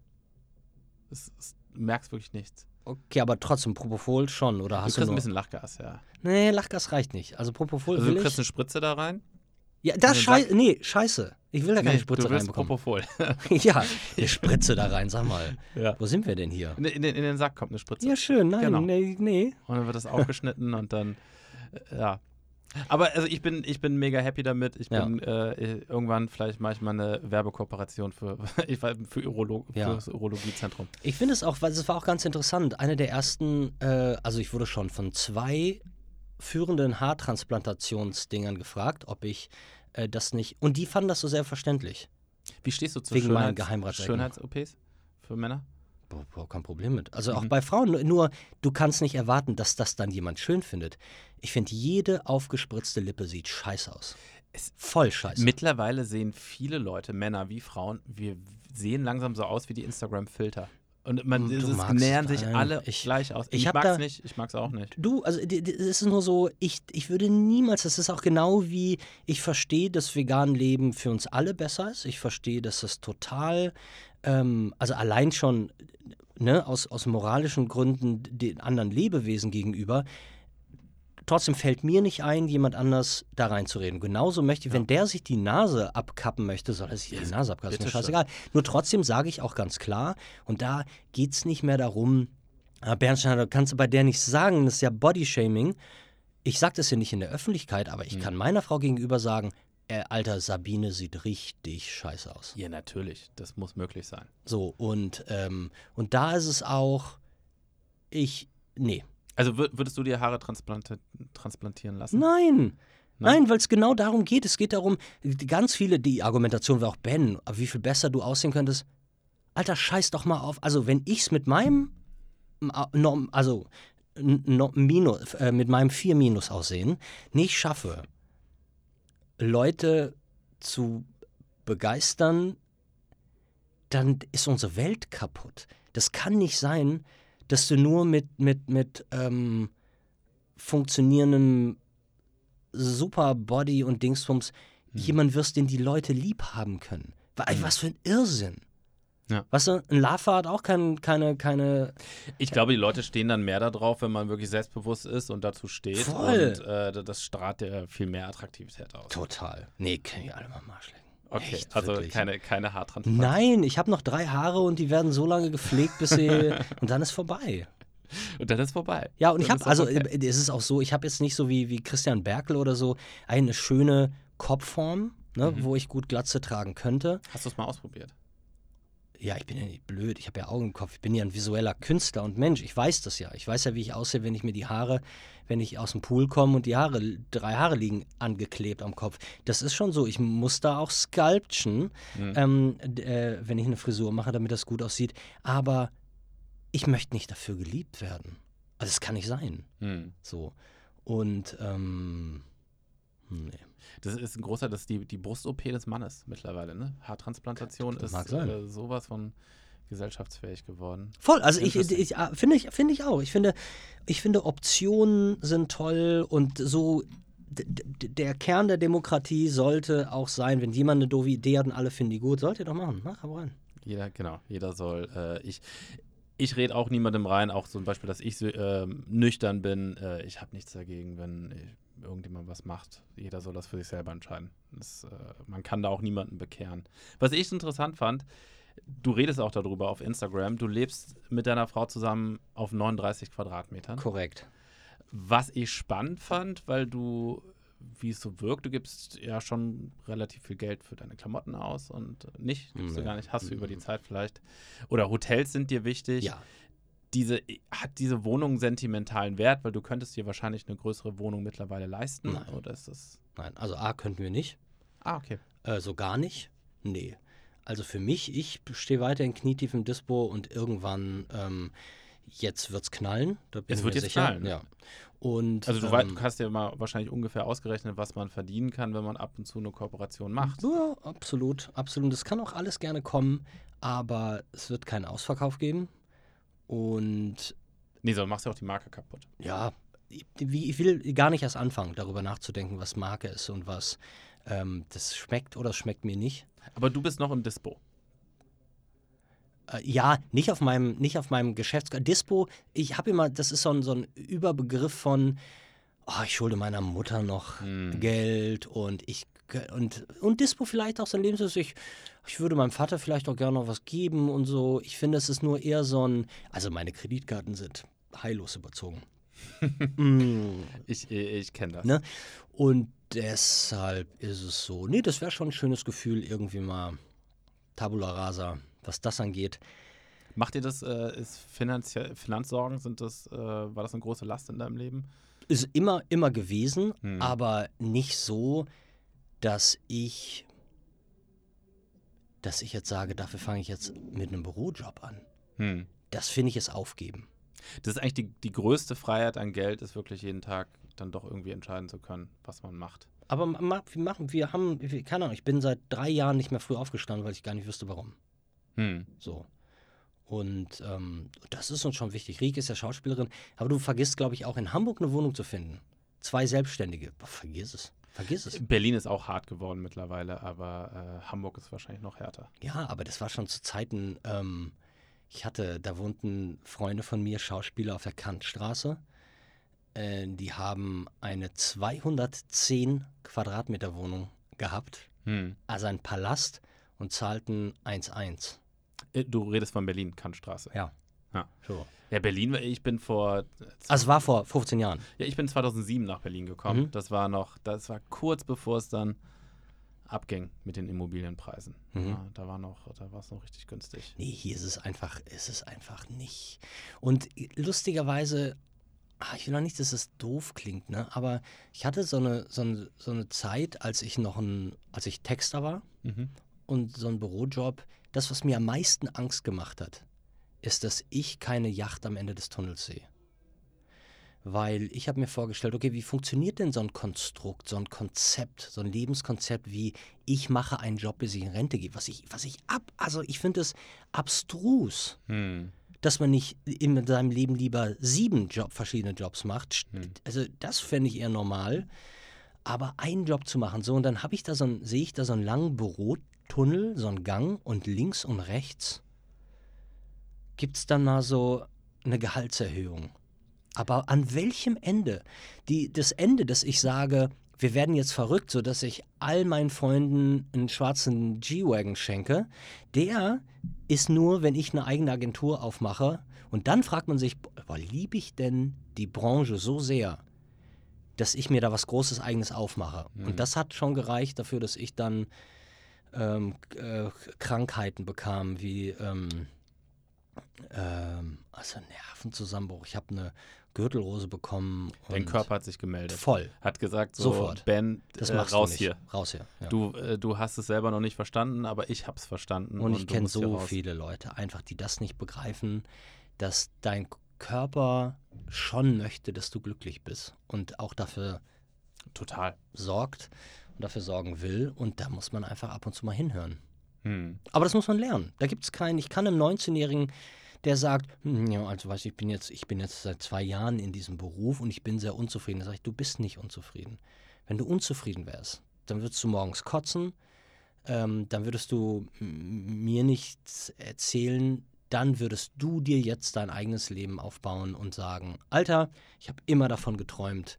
[SPEAKER 1] Das, das, du merkst wirklich nichts.
[SPEAKER 2] Okay, aber trotzdem Propofol schon, oder
[SPEAKER 1] Du
[SPEAKER 2] hast
[SPEAKER 1] kriegst
[SPEAKER 2] du
[SPEAKER 1] ein
[SPEAKER 2] nur...
[SPEAKER 1] bisschen Lachgas, ja.
[SPEAKER 2] Nee, Lachgas reicht nicht. Also Propofol
[SPEAKER 1] Also
[SPEAKER 2] will
[SPEAKER 1] du
[SPEAKER 2] ich.
[SPEAKER 1] kriegst eine Spritze da rein?
[SPEAKER 2] Ja, das
[SPEAKER 1] in den
[SPEAKER 2] scheiße.
[SPEAKER 1] Sack.
[SPEAKER 2] Nee, scheiße. Ich will da keine
[SPEAKER 1] Nee,
[SPEAKER 2] Spritze
[SPEAKER 1] du willst
[SPEAKER 2] reinbekommen.
[SPEAKER 1] Propofol.
[SPEAKER 2] Ja, eine Spritze da rein, sag mal.
[SPEAKER 1] Ja.
[SPEAKER 2] Wo sind wir denn hier?
[SPEAKER 1] In, in, den- in den Sack kommt eine Spritze.
[SPEAKER 2] Ja, schön, nein,
[SPEAKER 1] Genau.
[SPEAKER 2] nee, nee.
[SPEAKER 1] Und dann wird das aufgeschnitten und dann, äh, ja. Aber also ich bin, ich bin mega happy damit. Ich
[SPEAKER 2] Ja.
[SPEAKER 1] bin äh, irgendwann, vielleicht mache ich mal eine Werbekooperation für, ich weiß, für, Urolo
[SPEAKER 2] Ja.
[SPEAKER 1] für das Urologiezentrum.
[SPEAKER 2] Ich finde es auch, weil es war auch ganz interessant. Eine der ersten, äh, also ich wurde schon von zwei führenden Haartransplantationsdingern gefragt, ob ich äh, das nicht. Und die fanden das so selbstverständlich.
[SPEAKER 1] Wie stehst du zu
[SPEAKER 2] Wegen meinen
[SPEAKER 1] Schönheits
[SPEAKER 2] Geheimratsecken.
[SPEAKER 1] Schönheits-O Ps für Männer?
[SPEAKER 2] Boah, boah, kein Problem mit. Also auch
[SPEAKER 1] Mhm.
[SPEAKER 2] bei Frauen, nur- nur du kannst nicht erwarten, dass das dann jemand schön findet. Ich finde, jede aufgespritzte Lippe sieht scheiße aus.
[SPEAKER 1] Es-
[SPEAKER 2] Voll scheiße.
[SPEAKER 1] Mittlerweile sehen viele Leute, Männer wie Frauen, wir sehen langsam so aus wie die Instagram-Filter. Und man,
[SPEAKER 2] Du
[SPEAKER 1] es ist-
[SPEAKER 2] magst-
[SPEAKER 1] nähern sich
[SPEAKER 2] nein,
[SPEAKER 1] alle
[SPEAKER 2] ich-
[SPEAKER 1] gleich aus.
[SPEAKER 2] ich
[SPEAKER 1] Ich,
[SPEAKER 2] hab
[SPEAKER 1] mag's
[SPEAKER 2] da-
[SPEAKER 1] nicht, ich mag's auch nicht.
[SPEAKER 2] Du, also die- die- es ist nur so, ich, ich würde niemals, das ist auch genau wie, ich verstehe, dass vegan Leben für uns alle besser ist. Ich verstehe, dass das total, ähm, also allein schon ne, aus, aus moralischen Gründen den anderen Lebewesen gegenüber. Trotzdem fällt mir nicht ein, jemand anders da reinzureden. Genauso möchte ich, wenn der sich die Nase abkappen möchte, soll er sich die Nase abkappen, ist mir
[SPEAKER 1] bitte
[SPEAKER 2] scheißegal. Nur trotzdem sage ich auch ganz klar, und da geht es nicht mehr darum, ah, Bernstein, kannst du bei der nicht sagen, das ist ja Bodyshaming. Ich sage das ja nicht in der Öffentlichkeit, aber ich
[SPEAKER 1] Mhm.
[SPEAKER 2] kann meiner Frau gegenüber sagen, äh, Alter, Sabine sieht richtig scheiße aus.
[SPEAKER 1] Ja, natürlich, das muss möglich sein.
[SPEAKER 2] So, und, ähm, und da ist es auch, ich, nee.
[SPEAKER 1] Also wür- würdest du dir Haare transplanti- transplantieren lassen?
[SPEAKER 2] Nein.
[SPEAKER 1] Nein?
[SPEAKER 2] Nein, weil es genau darum geht. Es geht darum, die, ganz viele, die Argumentation war auch Ben, aber wie viel besser du aussehen könntest. Alter, scheiß doch mal auf. Also, wenn ich's mit meinem, no, also, no, minus, äh, mit meinem vier Minus Aussehen nicht schaffe, Leute zu begeistern, dann ist unsere Welt kaputt. Das kann nicht sein, dass du nur mit, mit, mit ähm, funktionierendem Superbody und Dingsbums
[SPEAKER 1] Hm.
[SPEAKER 2] jemand wirst, den die Leute lieb haben können. Wa-
[SPEAKER 1] Hm.
[SPEAKER 2] Was für ein Irrsinn.
[SPEAKER 1] Ja.
[SPEAKER 2] Weißt du, ein Lava hat auch kein, keine, keine.
[SPEAKER 1] Ich glaube, die Leute stehen dann mehr darauf, wenn man wirklich selbstbewusst ist und dazu steht.
[SPEAKER 2] Voll.
[SPEAKER 1] Und äh, das strahlt ja viel mehr Attraktivität aus.
[SPEAKER 2] Total. Nee, kann ich alle mal Marsch lecken.
[SPEAKER 1] Okay,
[SPEAKER 2] Echt,
[SPEAKER 1] also
[SPEAKER 2] wirklich.
[SPEAKER 1] keine, keine Haartransplantation.
[SPEAKER 2] Nein, ich habe noch drei Haare und die werden so lange gepflegt, bis sie. Und dann ist vorbei.
[SPEAKER 1] Und dann ist vorbei.
[SPEAKER 2] Ja, und ich
[SPEAKER 1] Dann
[SPEAKER 2] habe,
[SPEAKER 1] ist
[SPEAKER 2] also
[SPEAKER 1] das okay.
[SPEAKER 2] äh, es ist auch so, ich habe jetzt nicht so wie, wie Christian Berkel oder so eine schöne Kopfform, ne,
[SPEAKER 1] Mhm.
[SPEAKER 2] wo ich gut Glatze tragen könnte.
[SPEAKER 1] Hast du es mal ausprobiert?
[SPEAKER 2] Ja, ich bin ja nicht blöd, ich habe ja Augen im Kopf, ich bin ja ein visueller Künstler und Mensch, ich weiß das ja. Ich weiß ja, wie ich aussehe, wenn ich mir die Haare, wenn ich aus dem Pool komme und die Haare, drei Haare liegen angeklebt am Kopf. Das ist schon so, ich muss da auch sculpten,
[SPEAKER 1] Mhm.
[SPEAKER 2] ähm, d- äh, wenn ich eine Frisur mache, damit das gut aussieht. Aber ich möchte nicht dafür geliebt werden. Also es kann nicht sein.
[SPEAKER 1] Hm.
[SPEAKER 2] So. Und, ähm, nee.
[SPEAKER 1] Das ist ein großer, das ist die, die Brust-O P des Mannes mittlerweile, ne? Haartransplantation
[SPEAKER 2] Das
[SPEAKER 1] ist
[SPEAKER 2] mag sein.
[SPEAKER 1] äh, sowas von gesellschaftsfähig geworden.
[SPEAKER 2] Voll, also ich,
[SPEAKER 1] Interesting.
[SPEAKER 2] ich ah, finde ich, finde ich auch. Ich finde, ich finde Optionen sind toll und so d- d- der Kern der Demokratie sollte auch sein, wenn jemand eine doofe Idee hat und alle finden die gut, sollt ihr doch machen. Na, hau rein.
[SPEAKER 1] Jeder, genau, jeder soll. Äh, ich ich rede auch niemandem rein, auch zum Beispiel, dass ich so, ähm, nüchtern bin. Äh, ich habe nichts dagegen, wenn ich, irgendjemand was macht. Jeder soll das für sich selber entscheiden. Das, äh, man kann da auch niemanden bekehren. Was ich interessant fand, du redest auch darüber auf Instagram, du lebst mit deiner Frau zusammen auf neununddreißig Quadratmetern.
[SPEAKER 2] Korrekt.
[SPEAKER 1] Was ich spannend fand, weil du, wie es so wirkt, du gibst ja schon relativ viel Geld für deine Klamotten aus und nicht, gibst du
[SPEAKER 2] Nee.
[SPEAKER 1] gar nicht, hast du über die Zeit vielleicht. Oder Hotels sind dir wichtig.
[SPEAKER 2] Ja.
[SPEAKER 1] Diese, hat diese Wohnung sentimentalen Wert, weil du könntest dir wahrscheinlich eine größere Wohnung mittlerweile leisten?
[SPEAKER 2] Nein.
[SPEAKER 1] Oder ist das.
[SPEAKER 2] Nein, also A könnten wir nicht.
[SPEAKER 1] Ah, okay.
[SPEAKER 2] Äh, so gar nicht? Nee. Also für mich, ich stehe weiterhin knietief im Dispo und irgendwann, ähm, jetzt wird's knallen. Da bin
[SPEAKER 1] Es
[SPEAKER 2] ich
[SPEAKER 1] wird
[SPEAKER 2] mir
[SPEAKER 1] jetzt
[SPEAKER 2] sicher.
[SPEAKER 1] knallen.
[SPEAKER 2] Ja. Und,
[SPEAKER 1] Also du,
[SPEAKER 2] ähm,
[SPEAKER 1] wei- du hast ja mal wahrscheinlich ungefähr ausgerechnet, was man verdienen kann, wenn man ab und zu eine Kooperation macht.
[SPEAKER 2] Ja, absolut, absolut. Das kann auch alles gerne kommen, aber es wird keinen Ausverkauf geben. Und
[SPEAKER 1] Nee, so machst du auch die Marke kaputt.
[SPEAKER 2] ja, ich, wie- ich will gar nicht erst anfangen, darüber nachzudenken, was Marke ist und was ähm, das schmeckt oder schmeckt mir nicht.
[SPEAKER 1] Aber du bist noch im Dispo.
[SPEAKER 2] Äh, ja, nicht auf meinem, nicht auf meinem Geschäfts... Dispo, ich habe immer, das ist so ein, so ein Überbegriff von, oh, ich schulde meiner Mutter noch
[SPEAKER 1] Hm.
[SPEAKER 2] Geld und ich und, und Dispo vielleicht auch sein Leben ist, ich, ich würde meinem Vater vielleicht auch gerne noch was geben und so. Ich finde, es ist nur eher so ein, also meine Kreditkarten sind heillos überzogen. mm,
[SPEAKER 1] Ich, ich kenne das.
[SPEAKER 2] Ne? Und deshalb ist es so, nee, das wäre schon ein schönes Gefühl, irgendwie mal Tabula rasa, was das angeht.
[SPEAKER 1] Macht dir das, äh, ist finanzie- Finanzsorgen, sind das, äh, war das eine große Last in deinem Leben?
[SPEAKER 2] Ist immer, immer gewesen,
[SPEAKER 1] Hm.
[SPEAKER 2] aber nicht so, dass ich, dass ich jetzt sage, dafür fange ich jetzt mit einem Bürojob an.
[SPEAKER 1] Hm.
[SPEAKER 2] Das finde ich es aufgeben.
[SPEAKER 1] Das ist eigentlich die, die größte Freiheit an Geld, ist wirklich jeden Tag dann doch irgendwie entscheiden zu können, was man macht.
[SPEAKER 2] Aber ma- wir machen, wir haben, wir- keine Ahnung, ich bin seit drei Jahren nicht mehr früh aufgestanden, weil ich gar nicht wüsste, warum.
[SPEAKER 1] Hm.
[SPEAKER 2] So. Und ähm, das ist uns schon wichtig. Rieke ist ja Schauspielerin, aber du vergisst, glaube ich, auch in Hamburg eine Wohnung zu finden. Zwei Selbstständige. Boah, vergiss es. Vergiss es.
[SPEAKER 1] Berlin ist auch hart geworden mittlerweile, aber äh, Hamburg ist wahrscheinlich noch härter.
[SPEAKER 2] Ja, aber das war schon zu Zeiten, ähm, ich hatte, da wohnten Freunde von mir, Schauspieler auf der Kantstraße. Äh, die haben eine zweihundertzehn Quadratmeter Wohnung gehabt,
[SPEAKER 1] Hm.
[SPEAKER 2] also ein Palast, und zahlten eins Komma eins.
[SPEAKER 1] Äh, Du redest von Berlin, Kantstraße.
[SPEAKER 2] Ja.
[SPEAKER 1] Ja.
[SPEAKER 2] So.
[SPEAKER 1] Ja, Berlin, ich bin vor,
[SPEAKER 2] Also es war vor fünfzehn Jahren.
[SPEAKER 1] ja, ich bin zweitausendsieben nach Berlin gekommen.
[SPEAKER 2] Mhm.
[SPEAKER 1] Das war noch, das war kurz bevor es dann abging mit den Immobilienpreisen.
[SPEAKER 2] Mhm.
[SPEAKER 1] Ja, da war noch, da war es noch richtig günstig.
[SPEAKER 2] Nee, hier ist es einfach, ist es einfach nicht. Und lustigerweise ah, ich will auch nicht, dass es doof klingt, ne? Aber ich hatte so eine, so eine, so eine Zeit, als ich noch ein, als ich Texter war
[SPEAKER 1] Mhm.
[SPEAKER 2] und so ein Bürojob, das, was mir am meisten Angst gemacht hat, ist, dass ich keine Yacht am Ende des Tunnels sehe. Weil ich habe mir vorgestellt, okay, wie funktioniert denn so ein Konstrukt, so ein Konzept, so ein Lebenskonzept wie ich mache einen Job, bis ich in Rente gehe, was ich, was ich ab, also ich finde es abstrus,
[SPEAKER 1] Hm.
[SPEAKER 2] dass man nicht in seinem Leben lieber sieben Job, verschiedene Jobs macht. St-
[SPEAKER 1] Hm.
[SPEAKER 2] Also das fände ich eher normal, aber einen Job zu machen, so und dann habe ich da so ein, sehe ich da so einen langen Bürotunnel, so einen Gang und links und rechts gibt es dann mal so eine Gehaltserhöhung. Aber an welchem Ende? Die, das Ende, dass ich sage, wir werden jetzt verrückt, sodass ich all meinen Freunden einen schwarzen G-Wagon schenke, der ist nur, wenn ich eine eigene Agentur aufmache. Und dann fragt man sich, boah, liebe ich denn die Branche so sehr, dass ich mir da was Großes Eigenes aufmache?
[SPEAKER 1] Mhm.
[SPEAKER 2] Und das hat schon gereicht dafür, dass ich dann ähm, äh, Krankheiten bekam, wie ähm, ähm, also Nervenzusammenbruch. Ich habe eine Gürtelrose bekommen.
[SPEAKER 1] Dein
[SPEAKER 2] und
[SPEAKER 1] Körper hat sich gemeldet.
[SPEAKER 2] Voll.
[SPEAKER 1] Hat gesagt, so,
[SPEAKER 2] Sofort.
[SPEAKER 1] Ben,
[SPEAKER 2] Das
[SPEAKER 1] äh,
[SPEAKER 2] machst
[SPEAKER 1] raus
[SPEAKER 2] du nicht.
[SPEAKER 1] hier.
[SPEAKER 2] Raus hier. Ja.
[SPEAKER 1] Du, äh, du hast es selber noch nicht verstanden, aber ich hab's verstanden.
[SPEAKER 2] und ich
[SPEAKER 1] du
[SPEAKER 2] kenne
[SPEAKER 1] musst hier
[SPEAKER 2] so
[SPEAKER 1] raus.
[SPEAKER 2] viele Leute, einfach, die das nicht begreifen, dass dein Körper schon möchte, dass du glücklich bist und auch dafür
[SPEAKER 1] Total.
[SPEAKER 2] sorgt und dafür sorgen will. Und da muss man einfach ab und zu mal hinhören.
[SPEAKER 1] Hm.
[SPEAKER 2] Aber das muss man lernen. Da gibt es keinen, ich kann einem neunzehnjährigen, der sagt, hm, ja, also weißt du, ich bin jetzt, ich bin jetzt seit zwei Jahren in diesem Beruf und ich bin sehr unzufrieden. Da sage ich, du bist nicht unzufrieden. Wenn du unzufrieden wärst, dann würdest du morgens kotzen, ähm, dann würdest du m- mir nichts erzählen, dann würdest du dir jetzt dein eigenes Leben aufbauen und sagen, Alter, ich habe immer davon geträumt,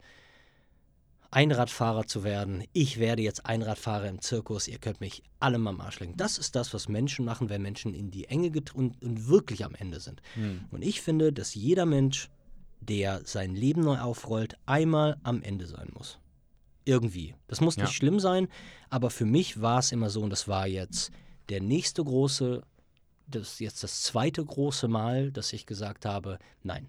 [SPEAKER 2] Einradfahrer zu werden. Ich werde jetzt Einradfahrer im Zirkus. Ihr könnt mich alle mal am Arsch legen. Das ist das, was Menschen machen, wenn Menschen in die Enge get- und, und wirklich am Ende sind.
[SPEAKER 1] Hm.
[SPEAKER 2] Und ich finde, dass jeder Mensch, der sein Leben neu aufrollt, einmal am Ende sein muss. Irgendwie. Das muss
[SPEAKER 1] Ja.
[SPEAKER 2] nicht schlimm sein, aber für mich war es immer so, und das war jetzt der nächste große, das ist jetzt das zweite große Mal, dass ich gesagt habe, nein,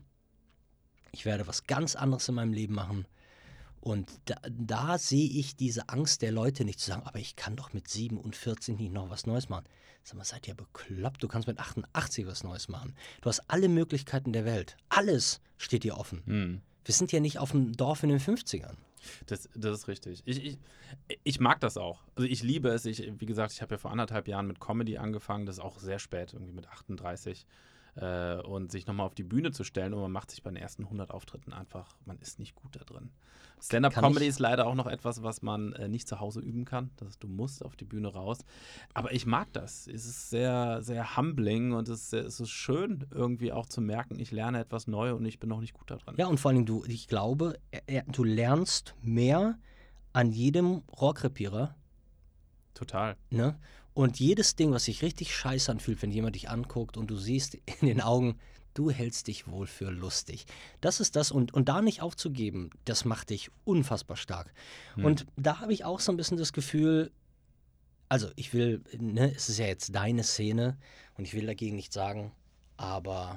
[SPEAKER 2] ich werde was ganz anderes in meinem Leben machen. Und da, da sehe ich diese Angst der Leute nicht zu sagen, aber ich kann doch mit siebenundvierzig nicht noch was Neues machen. Sag mal, seid ihr bekloppt? Du kannst mit achtundachtzig was Neues machen. Du hast alle Möglichkeiten der Welt. Alles steht dir offen.
[SPEAKER 1] Hm.
[SPEAKER 2] Wir sind ja nicht auf dem Dorf in den fünfzigern.
[SPEAKER 1] Das, das ist richtig. Ich, ich, ich mag das auch. Also ich liebe es. Ich, wie gesagt, ich habe ja vor anderthalb Jahren mit Comedy angefangen. Das ist auch sehr spät, irgendwie mit achtunddreißig. Äh, und sich nochmal auf die Bühne zu stellen und man macht sich bei den ersten hundert Auftritten einfach, man ist nicht gut da drin. Stand-up-Comedy ist leider auch noch etwas, was man äh, nicht zu Hause üben kann. Das ist, du musst auf die Bühne raus. Aber ich mag das. Es ist sehr, sehr humbling und es ist, sehr, es ist schön, irgendwie auch zu merken, ich lerne etwas Neues und ich bin noch nicht gut da drin.
[SPEAKER 2] Ja, und vor allem, du, ich glaube, er, du lernst mehr an jedem Rohrkrepierer.
[SPEAKER 1] Total.
[SPEAKER 2] Ne? Und jedes Ding, was sich richtig scheiße anfühlt, wenn jemand dich anguckt und du siehst in den Augen, du hältst dich wohl für lustig. Das ist das. Und, und da nicht aufzugeben, das macht dich unfassbar stark.
[SPEAKER 1] Hm.
[SPEAKER 2] Und da habe ich auch so ein bisschen das Gefühl, also ich will, ne, es ist ja jetzt deine Szene und ich will dagegen nichts sagen, aber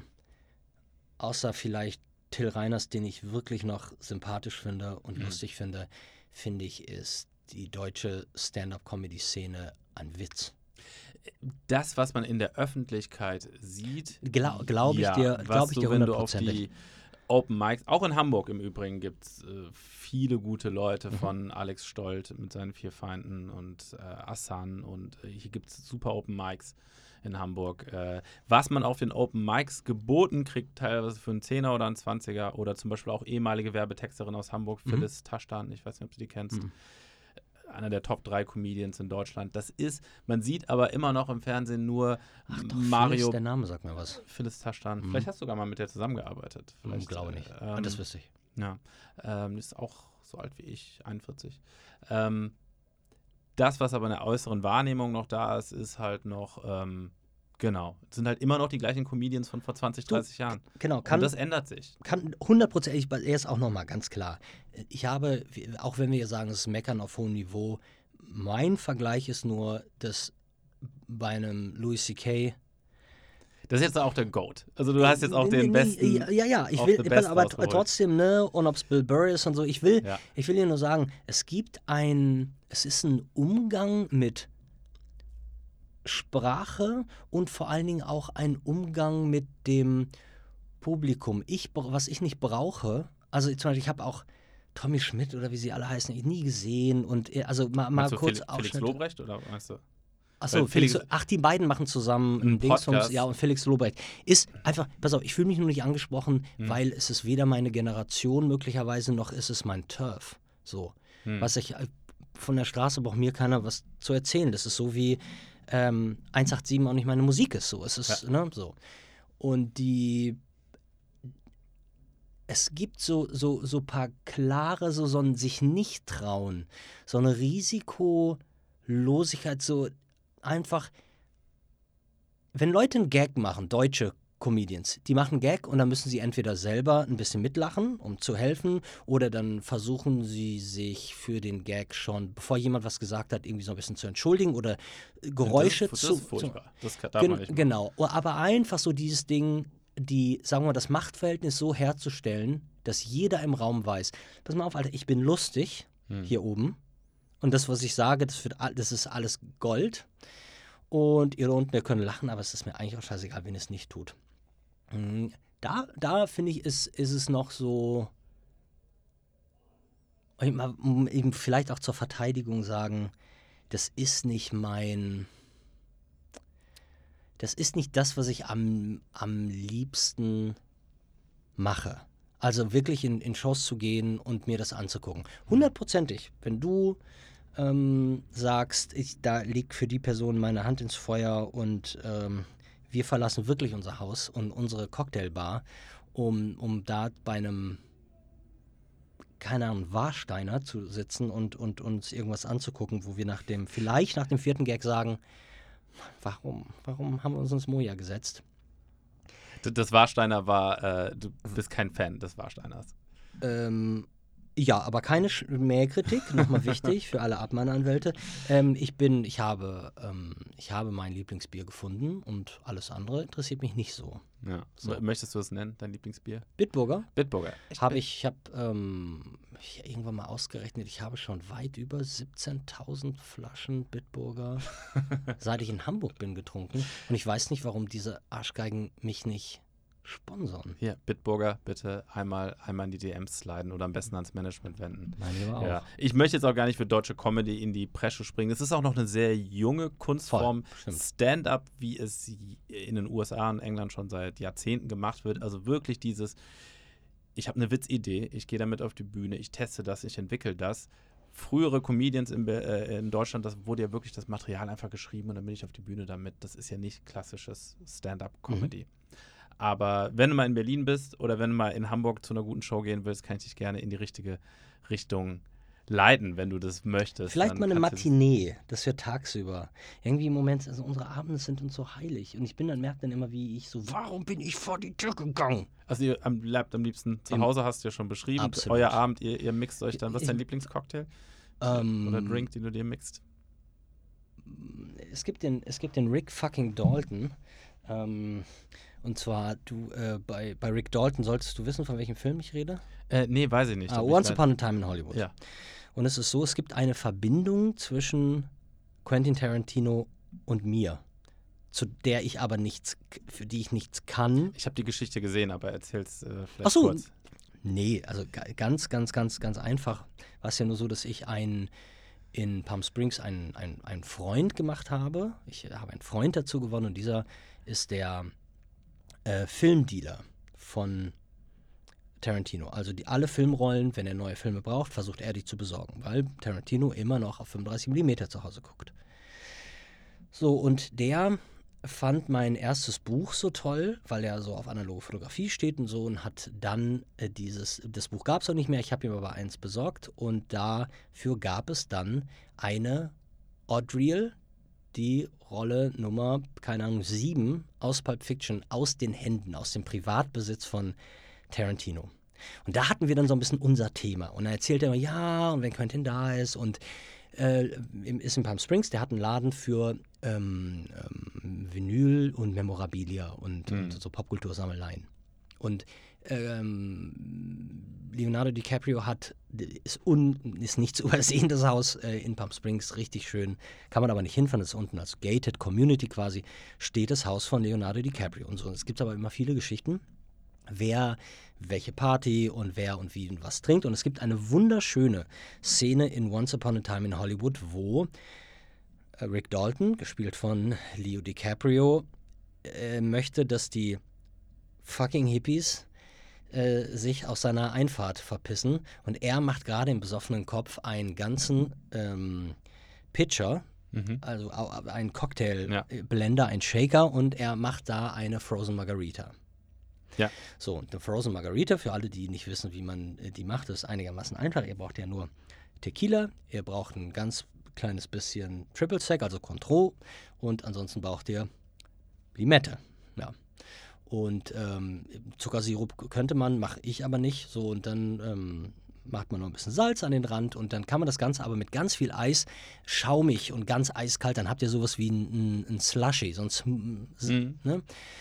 [SPEAKER 2] außer vielleicht Till Reiners, den ich wirklich noch sympathisch finde und
[SPEAKER 1] Mhm.
[SPEAKER 2] lustig finde, finde ich, ist die deutsche Stand-up-Comedy-Szene ein Witz.
[SPEAKER 1] Das, was man in der Öffentlichkeit sieht,
[SPEAKER 2] Glau- glaub ich
[SPEAKER 1] ja,
[SPEAKER 2] dir-
[SPEAKER 1] was
[SPEAKER 2] glaub ich
[SPEAKER 1] du,
[SPEAKER 2] dir
[SPEAKER 1] wenn du auf
[SPEAKER 2] hundertprozentig.
[SPEAKER 1] die Open Mics, auch in Hamburg im Übrigen gibt es äh, viele gute Leute,
[SPEAKER 2] Mhm.
[SPEAKER 1] von Alex Stolt mit seinen vier Feinden und äh, Assan und äh, hier gibt es super Open Mics in Hamburg. Äh, was man auf den Open Mics geboten kriegt, teilweise für einen Zehner oder einen Zwanziger oder zum Beispiel auch ehemalige Werbetexterin aus Hamburg,
[SPEAKER 2] Mhm.
[SPEAKER 1] Phyllis Taschdan, ich weiß nicht, ob du die kennst.
[SPEAKER 2] Mhm.
[SPEAKER 1] Einer der Top drei Comedians in Deutschland. Das ist, man sieht aber immer noch im Fernsehen nur
[SPEAKER 2] Ach doch,
[SPEAKER 1] Mario.
[SPEAKER 2] Phyllis, der Name sagt mir was.
[SPEAKER 1] Phyllis Taschdan.
[SPEAKER 2] Mhm.
[SPEAKER 1] Vielleicht hast du sogar mal mit der zusammengearbeitet.
[SPEAKER 2] Ich
[SPEAKER 1] Vielleicht,
[SPEAKER 2] glaube nicht.
[SPEAKER 1] äh,
[SPEAKER 2] Ah, das
[SPEAKER 1] ähm,
[SPEAKER 2] wüsste ich.
[SPEAKER 1] Ja, ähm, ist auch so alt wie ich, einundvierzig. Ähm, das, was aber in der äußeren Wahrnehmung noch da ist, ist halt noch, ähm, genau, es sind halt immer noch die gleichen Comedians von vor zwanzig,
[SPEAKER 2] Du,
[SPEAKER 1] dreißig Jahren.
[SPEAKER 2] Genau,
[SPEAKER 1] Und
[SPEAKER 2] kann,
[SPEAKER 1] das ändert sich.
[SPEAKER 2] kann hundertprozentig, er ist auch nochmal ganz klar. Ich habe, auch wenn wir hier sagen, es ist Meckern auf hohem Niveau, mein Vergleich ist nur, dass bei einem Louis C K
[SPEAKER 1] Das ist jetzt auch der GOAT. Also du hast jetzt auch
[SPEAKER 2] Nee,
[SPEAKER 1] den
[SPEAKER 2] nee,
[SPEAKER 1] besten.
[SPEAKER 2] Ja, ja, ja, ich
[SPEAKER 1] of
[SPEAKER 2] will,
[SPEAKER 1] the
[SPEAKER 2] pass,
[SPEAKER 1] best
[SPEAKER 2] aber
[SPEAKER 1] rausgeholt.
[SPEAKER 2] trotzdem, ne, und ob es Bill Burr ist und so, ich will,
[SPEAKER 1] Ja.
[SPEAKER 2] ich will dir nur sagen, es gibt ein, es ist ein Umgang mit Sprache und vor allen Dingen auch ein Umgang mit dem Publikum. Ich, bra- was ich nicht brauche, also zum Beispiel, ich habe auch Tommy Schmidt oder wie sie alle heißen, nie gesehen und äh, also mal, mal
[SPEAKER 1] Meinst du
[SPEAKER 2] kurz
[SPEAKER 1] Fel- Felix
[SPEAKER 2] Ausschnitte.
[SPEAKER 1] Lobrecht oder meinst du?
[SPEAKER 2] Achso,
[SPEAKER 1] Weil
[SPEAKER 2] Felix,
[SPEAKER 1] Felix-
[SPEAKER 2] ach, die beiden machen zusammen
[SPEAKER 1] Einen
[SPEAKER 2] ein Dingsbums,
[SPEAKER 1] Podcast.
[SPEAKER 2] ja, und Felix Lobrecht. Ist einfach, pass auf, ich fühle mich nur nicht angesprochen,
[SPEAKER 1] Hm.
[SPEAKER 2] weil es ist weder meine Generation möglicherweise, noch ist es mein Turf. So.
[SPEAKER 1] Hm.
[SPEAKER 2] Was ich, äh, von der Straße braucht mir keiner was zu erzählen. Das ist so wie ähm, eins acht sieben auch nicht meine Musik ist. So. Es ist, ne, so. Und die, es gibt so, so, so paar klare, so, so ein sich nicht trauen, so eine Risikolosigkeit, so einfach, wenn Leute einen Gag machen, deutsche Comedians, die machen einen Gag und dann müssen sie entweder selber ein bisschen mitlachen, um zu helfen, oder dann versuchen sie sich für den Gag schon, bevor jemand was gesagt hat, irgendwie so ein bisschen zu entschuldigen oder Geräusche
[SPEAKER 1] das,
[SPEAKER 2] zu...
[SPEAKER 1] Das ist furchtbar. Das kann, darf
[SPEAKER 2] Gen
[SPEAKER 1] man nicht machen.
[SPEAKER 2] genau, aber einfach so dieses Ding, die, sagen wir mal, das Machtverhältnis so herzustellen, dass jeder im Raum weiß, pass mal auf, Alter, ich bin lustig
[SPEAKER 1] Hm.
[SPEAKER 2] hier oben und das, was ich sage, das, wird, all- das ist alles Gold und ihr da unten, ihr könnt lachen, aber es ist mir eigentlich auch scheißegal, wenn ihr es nicht tut. Mm, Da, da finde ich, ist, ist es noch so, ich mal, um eben vielleicht auch zur Verteidigung sagen, das ist nicht mein, das ist nicht das, was ich am, am liebsten mache. Also wirklich in, in Shows zu gehen und mir das anzugucken. Hundertprozentig. Wenn du ähm, sagst, ich, da liegt für die Person meine Hand ins Feuer und ähm, wir verlassen wirklich unser Haus und unsere Cocktailbar, um, um da bei einem, keine Ahnung, Warsteiner zu sitzen und, und uns irgendwas anzugucken, wo wir nach dem, vielleicht nach dem vierten Gag sagen, warum, warum haben wir uns ins Moja gesetzt?
[SPEAKER 1] D- Das Warsteiner war, äh, du bist kein Fan des Warsteiners.
[SPEAKER 2] Ähm, ja, aber keine Sch- Mähkritik, nochmal wichtig für alle Abmahnanwälte. Ähm, ich bin, ich habe, ähm, ich habe mein Lieblingsbier gefunden und alles andere interessiert mich nicht so.
[SPEAKER 1] Ja.
[SPEAKER 2] So.
[SPEAKER 1] M- Möchtest du es nennen, dein Lieblingsbier?
[SPEAKER 2] Bitburger
[SPEAKER 1] Bitburger. Echt?
[SPEAKER 2] habe ich, ich habe ähm, ich hab irgendwann mal ausgerechnet, ich habe schon weit über siebzehntausend Flaschen Bitburger, seit ich in Hamburg bin, getrunken. Und ich weiß nicht, warum diese Arschgeigen mich nicht sponsern.
[SPEAKER 1] Hier, Bitburger, bitte einmal, einmal in die D Ms sliden oder am besten ans Management wenden.
[SPEAKER 2] Mein Lieber auch.
[SPEAKER 1] Ja. Ich möchte jetzt auch gar nicht für deutsche Comedy in die Bresche springen. Es ist auch noch eine sehr junge Kunstform.
[SPEAKER 2] Voll, stimmt.
[SPEAKER 1] Stand-up, wie es in den U S A und England schon seit Jahrzehnten gemacht wird. Also wirklich dieses, ich habe eine Witzidee, ich gehe damit auf die Bühne, ich teste das, ich entwickle das. Frühere Comedians in, Be- äh, in Deutschland, das wurde ja wirklich das Material einfach geschrieben und dann bin ich auf die Bühne damit. Das ist ja nicht klassisches Stand-up-Comedy. Aber wenn du mal in Berlin bist oder wenn du mal in Hamburg zu einer guten Show gehen willst, kann ich dich gerne in die richtige Richtung leiten, wenn du das möchtest.
[SPEAKER 2] Vielleicht
[SPEAKER 1] Dann
[SPEAKER 2] mal eine
[SPEAKER 1] kannst du-
[SPEAKER 2] Matinee, das wir tagsüber. Irgendwie im Moment, also unsere Abende sind uns so heilig. Und ich bin dann, merke dann immer, wie ich so, warum bin ich vor die Tür gegangen?
[SPEAKER 1] Also ihr am, bleibt am liebsten zu
[SPEAKER 2] Im-
[SPEAKER 1] Hause, hast du ja schon beschrieben.
[SPEAKER 2] Absolut.
[SPEAKER 1] Euer Abend, ihr, ihr mixt euch dann. Was ist dein
[SPEAKER 2] Ich-
[SPEAKER 1] Lieblingscocktail?
[SPEAKER 2] Ähm,
[SPEAKER 1] Oder Drink, den du dir mixt?
[SPEAKER 2] Es gibt den, es gibt den Rick fucking Dalton. Ähm, und zwar, du, äh, bei, bei Rick Dalton solltest du wissen, von welchem Film ich rede?
[SPEAKER 1] Äh, nee, weiß ich nicht.
[SPEAKER 2] Ah,
[SPEAKER 1] Ob ich
[SPEAKER 2] Once
[SPEAKER 1] leid-
[SPEAKER 2] Upon a Time in Hollywood.
[SPEAKER 1] Ja.
[SPEAKER 2] Und es ist so, es gibt eine Verbindung zwischen Quentin Tarantino und mir, zu der ich aber nichts, für die ich nichts kann.
[SPEAKER 1] Ich habe die Geschichte gesehen, aber erzähl's äh, vielleicht
[SPEAKER 2] Ach so.
[SPEAKER 1] kurz.
[SPEAKER 2] Nee, also ga- ganz, ganz, ganz, ganz einfach. War es ja nur so, dass ich einen in Palm Springs einen, einen, einen Freund gemacht habe. Ich habe einen Freund dazu gewonnen und dieser ist der äh, Filmdealer von Tarantino. Also die, alle Filmrollen, wenn er neue Filme braucht, versucht er die zu besorgen, weil Tarantino immer noch auf fünfunddreißig Millimeter zu Hause guckt. So, und der fand mein erstes Buch so toll, weil er so auf analoge Fotografie steht und so und hat dann äh, dieses, das Buch gab es auch nicht mehr, ich habe ihm aber eins besorgt und dafür gab es dann eine Odd-Reel, die Rolle Nummer, keine Ahnung, sieben aus Pulp Fiction aus den Händen, aus dem Privatbesitz von Tarantino. Und da hatten wir dann so ein bisschen unser Thema. Und dann erzählt er immer, ja, und wenn Quentin da ist und äh, ist in Palm Springs, der hat einen Laden für ähm, ähm, Vinyl und Memorabilia und,
[SPEAKER 1] Mhm.
[SPEAKER 2] und so Popkultursammeleien. Und ähm, Leonardo DiCaprio hat, ist, un, ist nicht zu übersehen, das Haus äh, in Palm Springs, richtig schön. Kann man aber nicht hinfahren, das ist unten als Gated Community quasi, steht das Haus von Leonardo DiCaprio und so. Es gibt aber immer viele Geschichten, wer welche Party und wer und wie und was trinkt. Und es gibt eine wunderschöne Szene in Once Upon a Time in Hollywood, wo äh, Rick Dalton, gespielt von Leo DiCaprio, äh, möchte, dass die fucking Hippies äh, sich aus seiner Einfahrt verpissen. Und er macht gerade im besoffenen Kopf einen ganzen ähm, Pitcher,
[SPEAKER 1] Mhm.
[SPEAKER 2] also au- einen Cocktailblender,
[SPEAKER 1] Ja.
[SPEAKER 2] Blender, einen Shaker, und er macht da eine Frozen Margarita.
[SPEAKER 1] Ja.
[SPEAKER 2] So, und eine Frozen Margarita, für alle, die nicht wissen, wie man äh, die macht, ist einigermaßen einfach. Ihr braucht ja nur Tequila, ihr braucht ein ganz kleines bisschen Triple Sec, also Cointreau, und ansonsten braucht ihr Limette. Ja. Und ähm, Zuckersirup könnte man, mache ich aber nicht. So, und dann ähm, macht man noch ein bisschen Salz an den Rand und dann kann man das Ganze aber mit ganz viel Eis, schaumig und ganz eiskalt, dann habt ihr sowas wie ein, ein, ein Slushy, so ein Sm- s-
[SPEAKER 1] Mhm.
[SPEAKER 2] ne?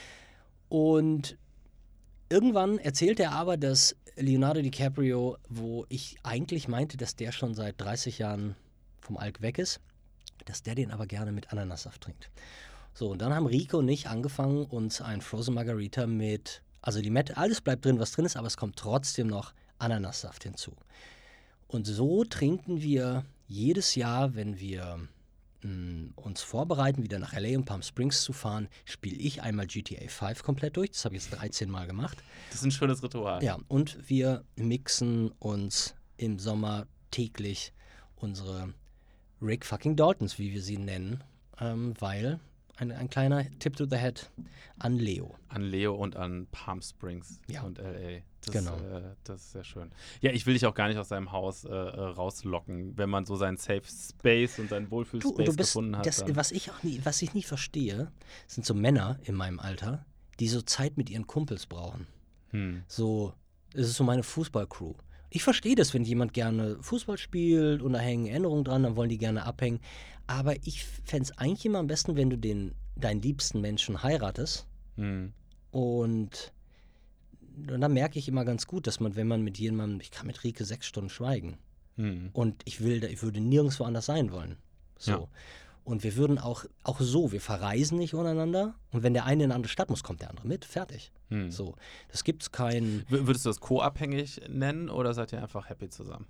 [SPEAKER 2] Und irgendwann erzählt er aber, dass Leonardo DiCaprio, wo ich eigentlich meinte, dass der schon seit dreißig Jahren vom Alk weg ist, dass der den aber gerne mit Ananassaft trinkt. So, und dann haben Rico und ich angefangen, uns ein Frozen Margarita mit, also Limette, alles bleibt drin, was drin ist, aber es kommt trotzdem noch Ananassaft hinzu. Und so trinken wir jedes Jahr, wenn wir mh, uns vorbereiten, wieder nach L A und Palm Springs zu fahren, spiele ich einmal G T A fünf komplett durch. Das habe ich jetzt dreizehn Mal gemacht.
[SPEAKER 1] Das ist ein schönes Ritual.
[SPEAKER 2] Ja, und wir mixen uns im Sommer täglich unsere Rick fucking Daltons, wie wir sie nennen, ähm, weil ein, ein kleiner Tip to the Head an Leo.
[SPEAKER 1] An Leo und an Palm Springs
[SPEAKER 2] Ja.
[SPEAKER 1] und L A. Das,
[SPEAKER 2] Genau.
[SPEAKER 1] äh, das ist sehr schön. Ja, ich will dich auch gar nicht aus seinem Haus äh, äh, rauslocken, wenn man so seinen Safe Space und seinen
[SPEAKER 2] Du,
[SPEAKER 1] Wohlfühlspace
[SPEAKER 2] du bist,
[SPEAKER 1] gefunden hat.
[SPEAKER 2] das,
[SPEAKER 1] dann.
[SPEAKER 2] was ich auch nie, was ich nie verstehe, sind so Männer in meinem Alter, die so Zeit mit ihren Kumpels brauchen.
[SPEAKER 1] Hm.
[SPEAKER 2] So, es ist so meine Fußballcrew. Ich verstehe das, wenn jemand gerne Fußball spielt und da hängen Erinnerungen dran, dann wollen die gerne abhängen. Aber ich fände es eigentlich immer am besten, wenn du den, deinen liebsten Menschen heiratest.
[SPEAKER 1] Hm.
[SPEAKER 2] Und, und dann merke ich immer ganz gut, dass man, wenn man mit jemandem, ich kann mit Rike sechs Stunden schweigen.
[SPEAKER 1] Hm.
[SPEAKER 2] Und ich will, da- ich würde nirgendwo anders sein wollen. So.
[SPEAKER 1] Ja.
[SPEAKER 2] Und wir würden auch, auch so, wir verreisen nicht untereinander. Und wenn der eine in eine andere Stadt muss, kommt der andere mit. Fertig.
[SPEAKER 1] Hm.
[SPEAKER 2] So. Das gibt's kein.
[SPEAKER 1] W- Würdest du das co-abhängig nennen oder seid ihr einfach happy zusammen?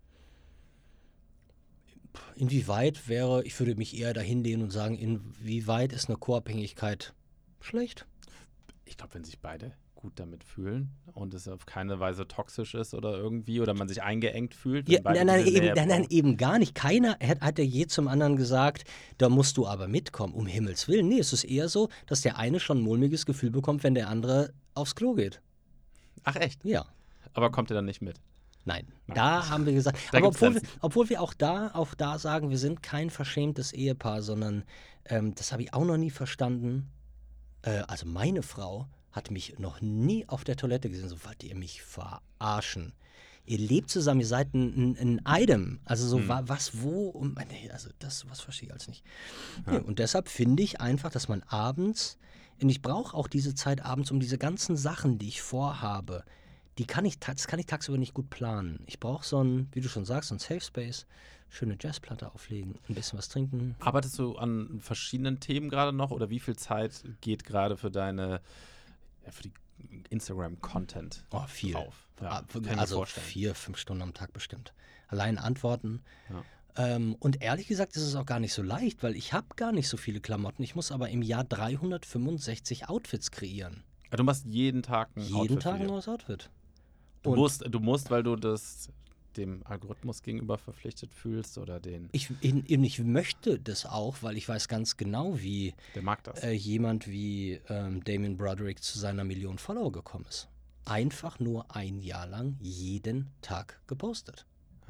[SPEAKER 2] Inwieweit wäre, ich würde mich eher dahin lehnen und sagen, inwieweit ist eine Co-Abhängigkeit schlecht?
[SPEAKER 1] Ich glaube, wenn sich beide gut damit fühlen und es auf keine Weise toxisch ist oder irgendwie oder man sich eingeengt fühlt. wenn
[SPEAKER 2] Ja,
[SPEAKER 1] beide
[SPEAKER 2] nein, nein,
[SPEAKER 1] diese
[SPEAKER 2] eben,
[SPEAKER 1] Nähe
[SPEAKER 2] nein, nein,
[SPEAKER 1] brauchen.
[SPEAKER 2] eben gar nicht. Keiner hat, hat ja je zum anderen gesagt, da musst du aber mitkommen, um Himmels Willen. Nee, es ist eher so, dass der eine schon ein mulmiges Gefühl bekommt, wenn der andere aufs Klo geht.
[SPEAKER 1] Ach echt?
[SPEAKER 2] Ja.
[SPEAKER 1] Aber kommt ihr dann nicht mit?
[SPEAKER 2] Nein,
[SPEAKER 1] Nein.
[SPEAKER 2] da haben wir gesagt,
[SPEAKER 1] Da
[SPEAKER 2] aber
[SPEAKER 1] gibt's
[SPEAKER 2] obwohl wir,
[SPEAKER 1] Grenzen.
[SPEAKER 2] obwohl wir auch da, auch da sagen, wir sind kein verschämtes Ehepaar, sondern ähm, das habe ich auch noch nie verstanden. Äh, also meine Frau hat mich noch nie auf der Toilette gesehen, so wollt ihr mich verarschen. Ihr lebt zusammen, ihr seid ein, ein, ein Item. Also so
[SPEAKER 1] Hm.
[SPEAKER 2] wa- was, wo, und, nee, also das, was verstehe ich als nicht.
[SPEAKER 1] Ja.
[SPEAKER 2] Nee, und deshalb finde ich einfach, dass man abends, und ich brauche auch diese Zeit abends, um diese ganzen Sachen, die ich vorhabe, die kann ich, ta- das kann ich tagsüber nicht gut planen. Ich brauche so ein, wie du schon sagst, so ein Safe Space, schöne Jazzplatte auflegen, ein bisschen was trinken.
[SPEAKER 1] Arbeitest du an verschiedenen Themen gerade noch oder wie viel Zeit geht gerade für deine, ja, für die Instagram-Content
[SPEAKER 2] Oh, viel.
[SPEAKER 1] drauf? Ja,
[SPEAKER 2] Ah,
[SPEAKER 1] kann ich mir
[SPEAKER 2] also
[SPEAKER 1] vorstellen.
[SPEAKER 2] vier, fünf Stunden am Tag bestimmt. Allein Antworten.
[SPEAKER 1] Ja.
[SPEAKER 2] Ähm, und ehrlich gesagt ist es auch gar nicht so leicht, weil ich habe gar nicht so viele Klamotten. Ich muss aber im Jahr dreihundertfünfundsechzig Outfits kreieren.
[SPEAKER 1] Du machst jeden Tag ein
[SPEAKER 2] Jeden
[SPEAKER 1] Outfit
[SPEAKER 2] Tag
[SPEAKER 1] für
[SPEAKER 2] ein
[SPEAKER 1] dich.
[SPEAKER 2] neues Outfit.
[SPEAKER 1] Du
[SPEAKER 2] Und
[SPEAKER 1] musst, du musst, weil du das dem Algorithmus gegenüber verpflichtet fühlst oder den,
[SPEAKER 2] ich, ich, ich möchte das auch, weil ich weiß ganz genau, wie
[SPEAKER 1] der mag das.
[SPEAKER 2] äh, jemand wie ähm, Damien Broderick zu seiner Million Follower gekommen ist. Einfach nur ein Jahr lang jeden Tag gepostet.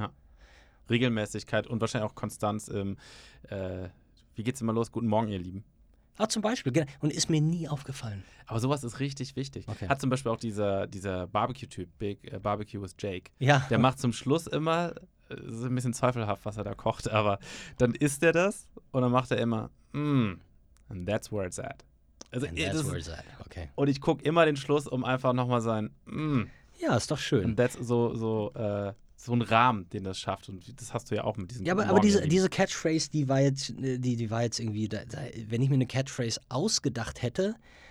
[SPEAKER 1] Regelmäßigkeit und wahrscheinlich auch Konstanz im, äh, wie geht's immer los? Guten Morgen, ihr Lieben.
[SPEAKER 2] Ah, zum Beispiel. genau. Und ist mir nie aufgefallen.
[SPEAKER 1] Aber sowas ist richtig wichtig.
[SPEAKER 2] Okay.
[SPEAKER 1] Hat zum Beispiel auch dieser, dieser Barbecue-Typ, Big äh, Barbecue with Jake.
[SPEAKER 2] Ja.
[SPEAKER 1] Der macht zum Schluss immer, äh, ist ein bisschen zweifelhaft, was er da kocht, aber dann isst er das und dann macht er immer, mm, And that's where it's at. Also,
[SPEAKER 2] And
[SPEAKER 1] eh,
[SPEAKER 2] that's
[SPEAKER 1] das
[SPEAKER 2] where
[SPEAKER 1] ist,
[SPEAKER 2] it's at. Okay.
[SPEAKER 1] und ich gucke immer den Schluss, um einfach nochmal sein, mm,
[SPEAKER 2] Ja, ist doch schön.
[SPEAKER 1] und that's so, so, äh, so ein Rahmen, den das schafft. Und das hast du ja auch mit diesem
[SPEAKER 2] Ja, aber,
[SPEAKER 1] Guten
[SPEAKER 2] aber
[SPEAKER 1] Morgen, ihr
[SPEAKER 2] diese,
[SPEAKER 1] Lieben.
[SPEAKER 2] diese Catchphrase, die war jetzt, äh, die, die war jetzt irgendwie, da, da, wenn ich mir eine Catchphrase ausgedacht hätte,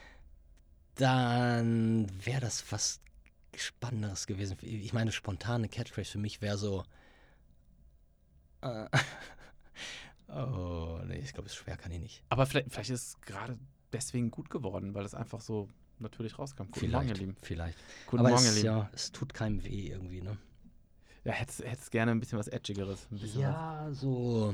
[SPEAKER 2] dann wäre das was Spannenderes gewesen. Ich meine, spontane Catchphrase für mich wäre so. Äh, oh, nee, ich glaube, es ist schwer, kann ich nicht.
[SPEAKER 1] Aber vielleicht, vielleicht ist es gerade deswegen gut geworden, weil es einfach so natürlich rauskam. Guten
[SPEAKER 2] Vielleicht,
[SPEAKER 1] Morgen, ihr Lieben.
[SPEAKER 2] vielleicht.
[SPEAKER 1] Guten
[SPEAKER 2] aber
[SPEAKER 1] Morgen, ihr
[SPEAKER 2] es,
[SPEAKER 1] Lieben.
[SPEAKER 2] ja, es tut keinem weh irgendwie, ne?
[SPEAKER 1] Ja, hättest, hättest gerne ein bisschen was Edgigeres. Ein bisschen
[SPEAKER 2] Ja, so.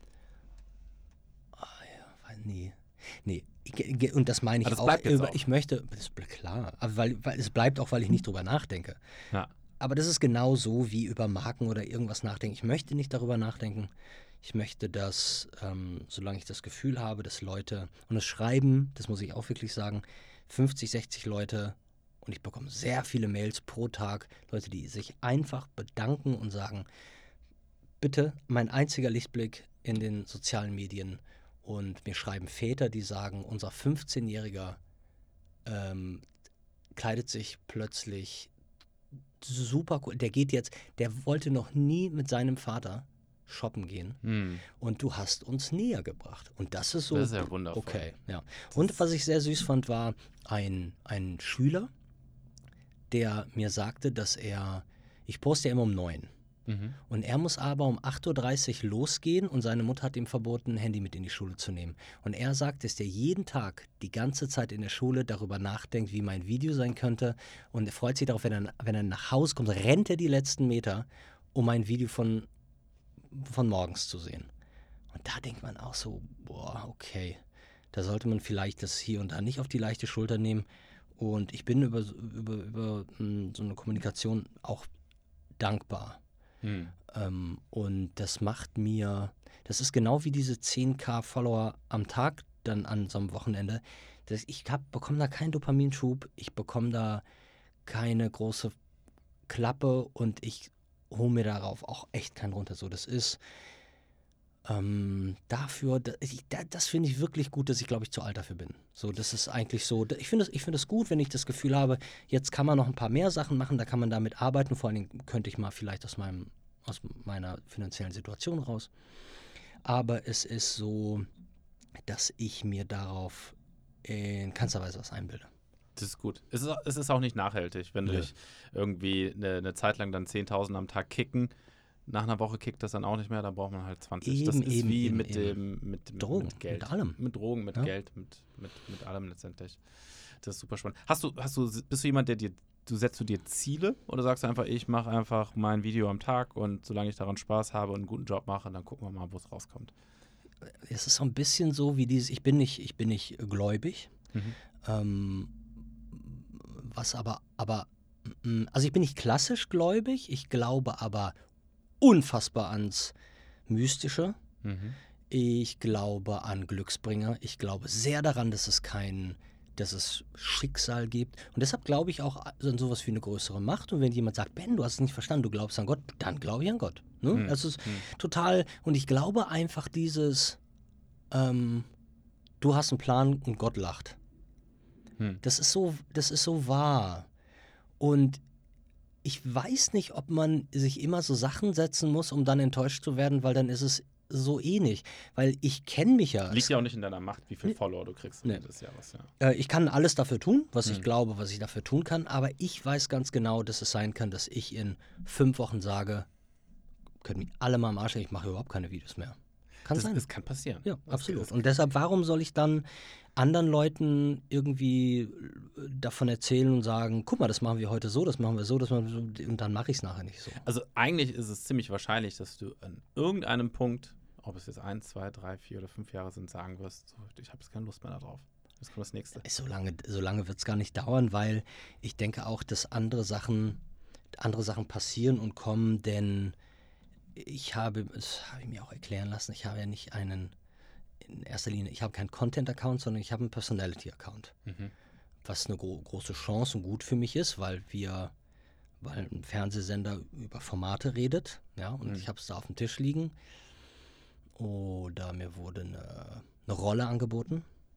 [SPEAKER 2] Ah, ja, weil- nee. Nee, ge- ge- und das meine ich
[SPEAKER 1] Aber das
[SPEAKER 2] auch.
[SPEAKER 1] bleibt jetzt
[SPEAKER 2] über,
[SPEAKER 1] auch.
[SPEAKER 2] Ich möchte, das ist klar, aber weil, weil es bleibt auch, weil ich nicht drüber nachdenke.
[SPEAKER 1] was. Ja.
[SPEAKER 2] Aber das ist genau so wie über Marken oder irgendwas nachdenken. Ich möchte nicht darüber nachdenken. Ich möchte, dass, ähm, solange ich das Gefühl habe, dass Leute, und es schreiben, das muss ich auch wirklich sagen, fünfzig, sechzig Leute, und ich bekomme sehr viele Mails pro Tag, Leute, die sich einfach bedanken und sagen, bitte, mein einziger Lichtblick in den sozialen Medien. Und mir schreiben Väter, die sagen, unser fünfzehnjähriger ähm, kleidet sich plötzlich super cool. Der geht jetzt, der wollte noch nie mit seinem Vater shoppen gehen
[SPEAKER 1] Hm.
[SPEAKER 2] und du hast uns näher gebracht. Und das ist so,
[SPEAKER 1] Das ist ja wundervoll.
[SPEAKER 2] okay, ja. Und was ich sehr süß fand, war ein, ein Schüler, der mir sagte, dass er, ich poste ja immer um neun.
[SPEAKER 1] Mhm.
[SPEAKER 2] Und er muss aber um acht Uhr dreißig losgehen und seine Mutter hat ihm verboten, ein Handy mit in die Schule zu nehmen. Und er sagt, dass der jeden Tag die ganze Zeit in der Schule darüber nachdenkt, wie mein Video sein könnte. Und er freut sich darauf, wenn er, wenn er nach Hause kommt, rennt er die letzten Meter, um ein Video von, von morgens zu sehen. Und da denkt man auch so, boah, okay, da sollte man vielleicht das hier und da nicht auf die leichte Schulter nehmen. Und ich bin über, über, über mh, so eine Kommunikation auch dankbar.
[SPEAKER 1] Hm.
[SPEAKER 2] Ähm, und das macht mir, das ist genau wie diese zehn K Follower am Tag dann an so einem Wochenende. Das, ich bekomme da keinen Dopaminschub, ich bekomme da keine große Klappe und ich hole mir darauf auch echt keinen runter. So, das ist ähm, dafür, da, ich, da, das finde ich wirklich gut, dass ich, glaube ich, zu alt dafür bin. So, das ist eigentlich so, ich finde es ich find das gut, wenn ich das Gefühl habe, jetzt kann man noch ein paar mehr Sachen machen, da kann man damit arbeiten, vor allen Dingen könnte ich mal vielleicht aus meinem aus meiner finanziellen Situation raus. Aber es ist so, dass ich mir darauf in keinster Weise was einbilde.
[SPEAKER 1] Das ist gut. Es ist, es ist auch nicht nachhaltig, wenn du
[SPEAKER 2] Nö.
[SPEAKER 1] dich irgendwie eine, eine Zeit lang dann zehntausend am Tag kicken. Nach einer Woche kickt das dann auch nicht mehr, da braucht man halt zwanzig. das
[SPEAKER 2] Eben,
[SPEAKER 1] ist
[SPEAKER 2] eben,
[SPEAKER 1] wie
[SPEAKER 2] eben,
[SPEAKER 1] mit
[SPEAKER 2] eben.
[SPEAKER 1] dem mit, mit,
[SPEAKER 2] Drogen,
[SPEAKER 1] mit Geld.
[SPEAKER 2] mit allem.
[SPEAKER 1] Mit Drogen, mit
[SPEAKER 2] Ja.
[SPEAKER 1] Geld, mit, mit, mit allem letztendlich. Das ist super spannend. Hast du, hast du, bist du jemand, der dir, du setzt du dir Ziele oder sagst du einfach, ich mache einfach mein Video am Tag und solange ich daran Spaß habe und einen guten Job mache, dann gucken wir mal, wo es rauskommt.
[SPEAKER 2] Es ist so ein bisschen so wie dieses, ich bin nicht, ich bin nicht gläubig,
[SPEAKER 1] Mhm.
[SPEAKER 2] ähm, was aber, aber, mm, also ich bin nicht klassisch gläubig, ich glaube aber unfassbar ans Mystische.
[SPEAKER 1] Mhm.
[SPEAKER 2] Ich glaube an Glücksbringer. Ich glaube sehr daran, dass es kein, dass es Schicksal gibt. Und deshalb glaube ich auch an sowas wie eine größere Macht. Und wenn jemand sagt, Ben, du hast es nicht verstanden, du glaubst an Gott, dann glaube ich an Gott. Ne?
[SPEAKER 1] Hm.
[SPEAKER 2] Das ist
[SPEAKER 1] Hm.
[SPEAKER 2] total. Und ich glaube einfach dieses, ähm, du hast einen Plan und Gott lacht.
[SPEAKER 1] Hm.
[SPEAKER 2] Das ist so, das ist so wahr. Und ich weiß nicht, ob man sich immer so Sachen setzen muss, um dann enttäuscht zu werden, weil dann ist es so ähnlich. Weil ich kenne mich ja.
[SPEAKER 1] Liegt ja auch nicht in deiner Macht, wie viel
[SPEAKER 2] Nee.
[SPEAKER 1] Follower du kriegst
[SPEAKER 2] Nee.
[SPEAKER 1] Ende des Jahres. Ja.
[SPEAKER 2] Äh, ich kann alles dafür tun, was ich
[SPEAKER 1] Hm.
[SPEAKER 2] glaube, was ich dafür tun kann, aber ich weiß ganz genau, dass es sein kann, dass ich in fünf Wochen sage, können mich alle mal am Arsch, ich mache überhaupt keine Videos mehr. Kann
[SPEAKER 1] Das,
[SPEAKER 2] sein.
[SPEAKER 1] das kann passieren.
[SPEAKER 2] Ja,
[SPEAKER 1] Das-
[SPEAKER 2] absolut.
[SPEAKER 1] das-
[SPEAKER 2] Und deshalb, warum soll ich dann anderen Leuten irgendwie äh, davon erzählen und sagen, guck mal, das machen wir heute so, das machen wir so, das machen wir so, und dann mache ich es nachher nicht so.
[SPEAKER 1] Also eigentlich ist es ziemlich wahrscheinlich, dass du an irgendeinem Punkt, ob es jetzt ein, zwei, drei, vier oder fünf Jahre sind, sagen wirst, so, ich habe jetzt keine Lust mehr darauf. Jetzt kommt das nächste.
[SPEAKER 2] So lange, so lange wird es gar nicht dauern, weil ich denke auch, dass andere Sachen, andere Sachen passieren und kommen, denn ich habe, das habe ich mir auch erklären lassen, ich habe ja nicht einen, in erster Linie, ich habe keinen Content-Account, sondern ich habe einen Personality-Account.
[SPEAKER 1] Mhm.
[SPEAKER 2] Was eine gro große Chance und gut für mich ist, weil wir, weil ein Fernsehsender über Formate redet, ja, und
[SPEAKER 1] Mhm.
[SPEAKER 2] ich habe es da auf dem Tisch liegen. Oder mir wurde eine, eine Rolle angeboten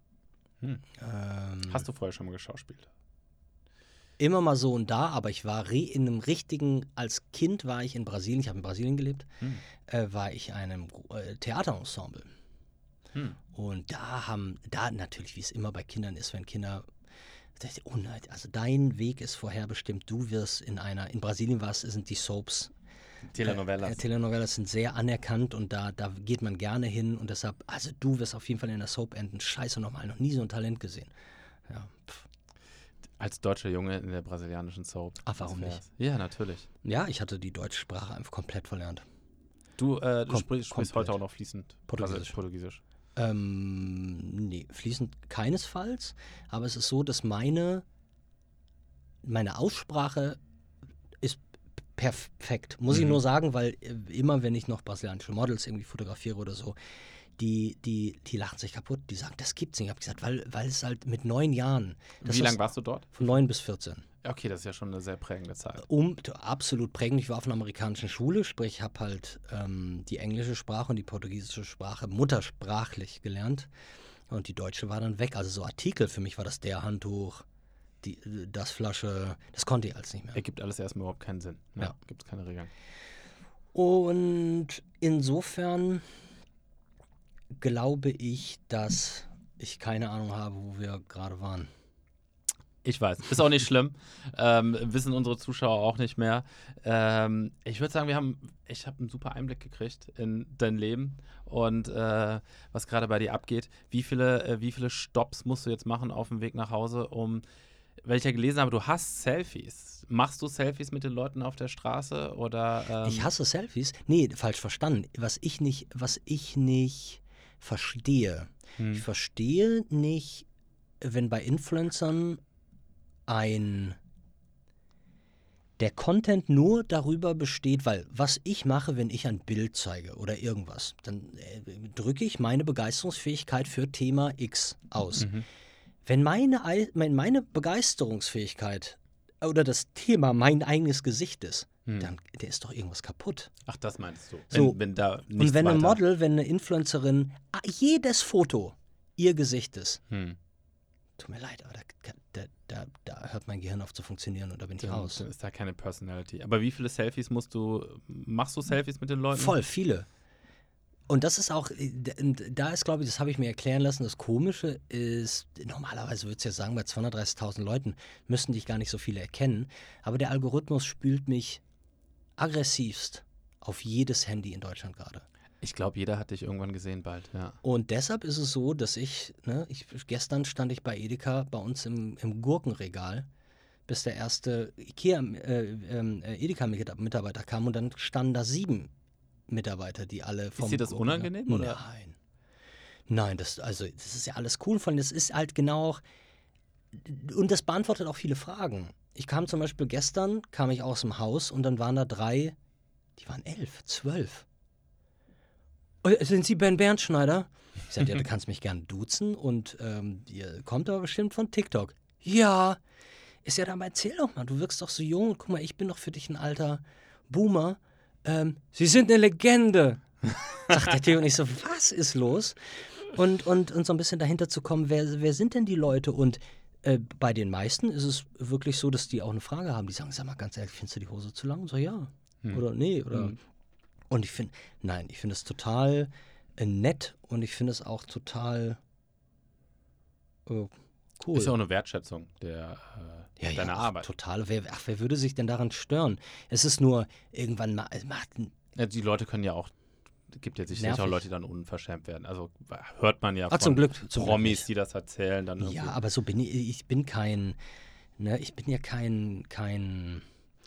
[SPEAKER 1] Hm.
[SPEAKER 2] Ähm,
[SPEAKER 1] Hast du vorher schon mal geschauspielt?
[SPEAKER 2] Immer mal so und da, aber ich war re in einem richtigen, als Kind war ich in Brasilien, ich habe in Brasilien gelebt,
[SPEAKER 1] Hm.
[SPEAKER 2] äh, war ich in einem äh, Theaterensemble.
[SPEAKER 1] Hm.
[SPEAKER 2] Und da haben, da natürlich, wie es immer bei Kindern ist, wenn Kinder, also dein Weg ist vorherbestimmt, du wirst in einer, in Brasilien war es, sind die Soaps,
[SPEAKER 1] Telenovelas.
[SPEAKER 2] Äh, Telenovelas sind sehr anerkannt und da, da geht man gerne hin und deshalb, also du wirst auf jeden Fall in der Soap enden. Scheiße nochmal, noch nie so ein Talent gesehen. Ja. Pff.
[SPEAKER 1] Als deutscher Junge in der brasilianischen Soap.
[SPEAKER 2] Ach, warum
[SPEAKER 1] Das
[SPEAKER 2] nicht?
[SPEAKER 1] wär's. Ja, natürlich.
[SPEAKER 2] Ja, ich hatte die deutsche Sprache einfach komplett verlernt.
[SPEAKER 1] Du, äh, du
[SPEAKER 2] Kom-
[SPEAKER 1] sprichst, sprichst
[SPEAKER 2] komplett.
[SPEAKER 1] heute auch noch fließend
[SPEAKER 2] Portugiesisch.
[SPEAKER 1] Also Portugiesisch.
[SPEAKER 2] Ähm, nee, fließend keinesfalls, aber es ist so, dass meine, meine Aussprache ist perfekt. Muss
[SPEAKER 1] Mhm.
[SPEAKER 2] ich nur sagen, weil äh, immer, wenn ich noch brasilianische Models irgendwie fotografiere oder so, die, die, die lachen sich kaputt. Die sagen, das gibt's nicht. Ich habe gesagt, weil, weil es halt mit neun Jahren. Das
[SPEAKER 1] Wie
[SPEAKER 2] ist
[SPEAKER 1] lange warst du dort?
[SPEAKER 2] Von neun bis vierzehn.
[SPEAKER 1] Okay, das ist ja schon eine sehr prägende Zeit.
[SPEAKER 2] Um, absolut prägend. Ich war auf einer amerikanischen Schule, sprich, ich habe halt ähm, die englische Sprache und die portugiesische Sprache muttersprachlich gelernt. Und die deutsche war dann weg. Also so Artikel, für mich war das der Handtuch, die, das Flasche, das konnte ich alles nicht mehr.
[SPEAKER 1] Ergibt alles erstmal überhaupt keinen Sinn. Ja,
[SPEAKER 2] Ja.
[SPEAKER 1] Gibt es keine Regeln.
[SPEAKER 2] Und insofern glaube ich, dass ich keine Ahnung habe, wo wir gerade waren.
[SPEAKER 1] Ich weiß, ist auch nicht schlimm. Ähm, wissen unsere Zuschauer auch nicht mehr. Ähm, ich würde sagen, wir haben, ich habe einen super Einblick gekriegt in dein Leben und äh, was gerade bei dir abgeht. Wie viele, äh, wie viele Stopps musst du jetzt machen auf dem Weg nach Hause, um, weil ich ja gelesen habe, du hast Selfies. Machst du Selfies mit den Leuten auf der Straße oder? Ähm,
[SPEAKER 2] Ich hasse Selfies. Nee, falsch verstanden. Was ich nicht, was ich nicht verstehe.
[SPEAKER 1] Hm.
[SPEAKER 2] Ich verstehe nicht, wenn bei Influencern ein der Content nur darüber besteht, weil was ich mache, wenn ich ein Bild zeige oder irgendwas, dann äh, drücke ich meine Begeisterungsfähigkeit für Thema X aus.
[SPEAKER 1] Mhm.
[SPEAKER 2] Wenn meine, Ei- mein- meine Begeisterungsfähigkeit oder das Thema mein eigenes Gesicht ist,
[SPEAKER 1] Hm.
[SPEAKER 2] dann der ist doch irgendwas kaputt.
[SPEAKER 1] Ach, das meinst du.
[SPEAKER 2] So,
[SPEAKER 1] Wenn, wenn da
[SPEAKER 2] Und
[SPEAKER 1] nichts
[SPEAKER 2] wenn ein
[SPEAKER 1] weiter-
[SPEAKER 2] Model, wenn eine Influencerin ah, jedes Foto ihr Gesicht ist,
[SPEAKER 1] Hm.
[SPEAKER 2] tut mir leid, aber da, da, da, da hört mein Gehirn auf zu funktionieren und da bin ich
[SPEAKER 1] Dann,
[SPEAKER 2] raus.
[SPEAKER 1] dann ist da keine Personality. Aber wie viele Selfies musst du, machst du Selfies mit den Leuten?
[SPEAKER 2] Voll, viele. Und das ist auch, und da ist, glaube ich, das habe ich mir erklären lassen, das Komische ist, normalerweise würde es ja sagen, bei zweihundertdreißigtausend Leuten müssten dich gar nicht so viele erkennen, aber der Algorithmus spült mich aggressivst auf jedes Handy in Deutschland gerade.
[SPEAKER 1] Ich glaube, jeder hat dich irgendwann gesehen bald, ja.
[SPEAKER 2] Und deshalb ist es so, dass ich, ne, ich gestern stand ich bei Edeka bei uns im, im Gurkenregal, bis der erste Ikea, äh, äh, Edeka-Mitarbeiter kam und dann standen da sieben Mitarbeiter, die alle vom
[SPEAKER 1] Ist dir das
[SPEAKER 2] Gurkenregal-
[SPEAKER 1] unangenehm, oder?
[SPEAKER 2] Nein. Nein, das, also, das ist ja alles cool von, das ist halt genau auch, und das beantwortet auch viele Fragen. Ich kam zum Beispiel gestern, kam ich aus dem Haus und dann waren da drei, die waren elf, zwölf. Oh, sind Sie Ben Bernschneider? Ich sagte, ja, du kannst mich gern duzen und ähm, ihr kommt aber bestimmt von TikTok. Ja. Ist ja dann, erzähl doch mal, du wirkst doch so jung. Guck mal, ich bin doch für dich ein alter Boomer. Ähm, Sie sind eine Legende. Sagt der Theo und ich so, was ist los? Und, und, und so ein bisschen dahinter zu kommen, wer, wer sind denn die Leute? Und äh, bei den meisten ist es wirklich so, dass die auch eine Frage haben. Die sagen, sag mal ganz ehrlich, findest du die Hose zu lang? Und so, ja.
[SPEAKER 1] Hm.
[SPEAKER 2] Oder nee. Oder
[SPEAKER 1] Hm.
[SPEAKER 2] Und ich finde, nein, ich finde es total äh, nett und ich finde es auch total äh, cool.
[SPEAKER 1] Ist ja auch eine Wertschätzung der, äh,
[SPEAKER 2] Ja,
[SPEAKER 1] deiner
[SPEAKER 2] ja,
[SPEAKER 1] Arbeit.
[SPEAKER 2] Total. Wer, ach, wer würde sich denn daran stören? Es ist nur irgendwann mal, es macht ein-
[SPEAKER 1] Ja, die Leute können ja auch, gibt ja sicherlich auch
[SPEAKER 2] Nervig.
[SPEAKER 1] Leute, die dann unverschämt werden. Also hört man ja
[SPEAKER 2] Ah,
[SPEAKER 1] von
[SPEAKER 2] zum Glück, zum Glück
[SPEAKER 1] Promis,
[SPEAKER 2] nicht.
[SPEAKER 1] die das erzählen. Dann irgendwie.
[SPEAKER 2] Ja, aber so bin ich, ich bin kein, ne, ich bin ja kein, kein,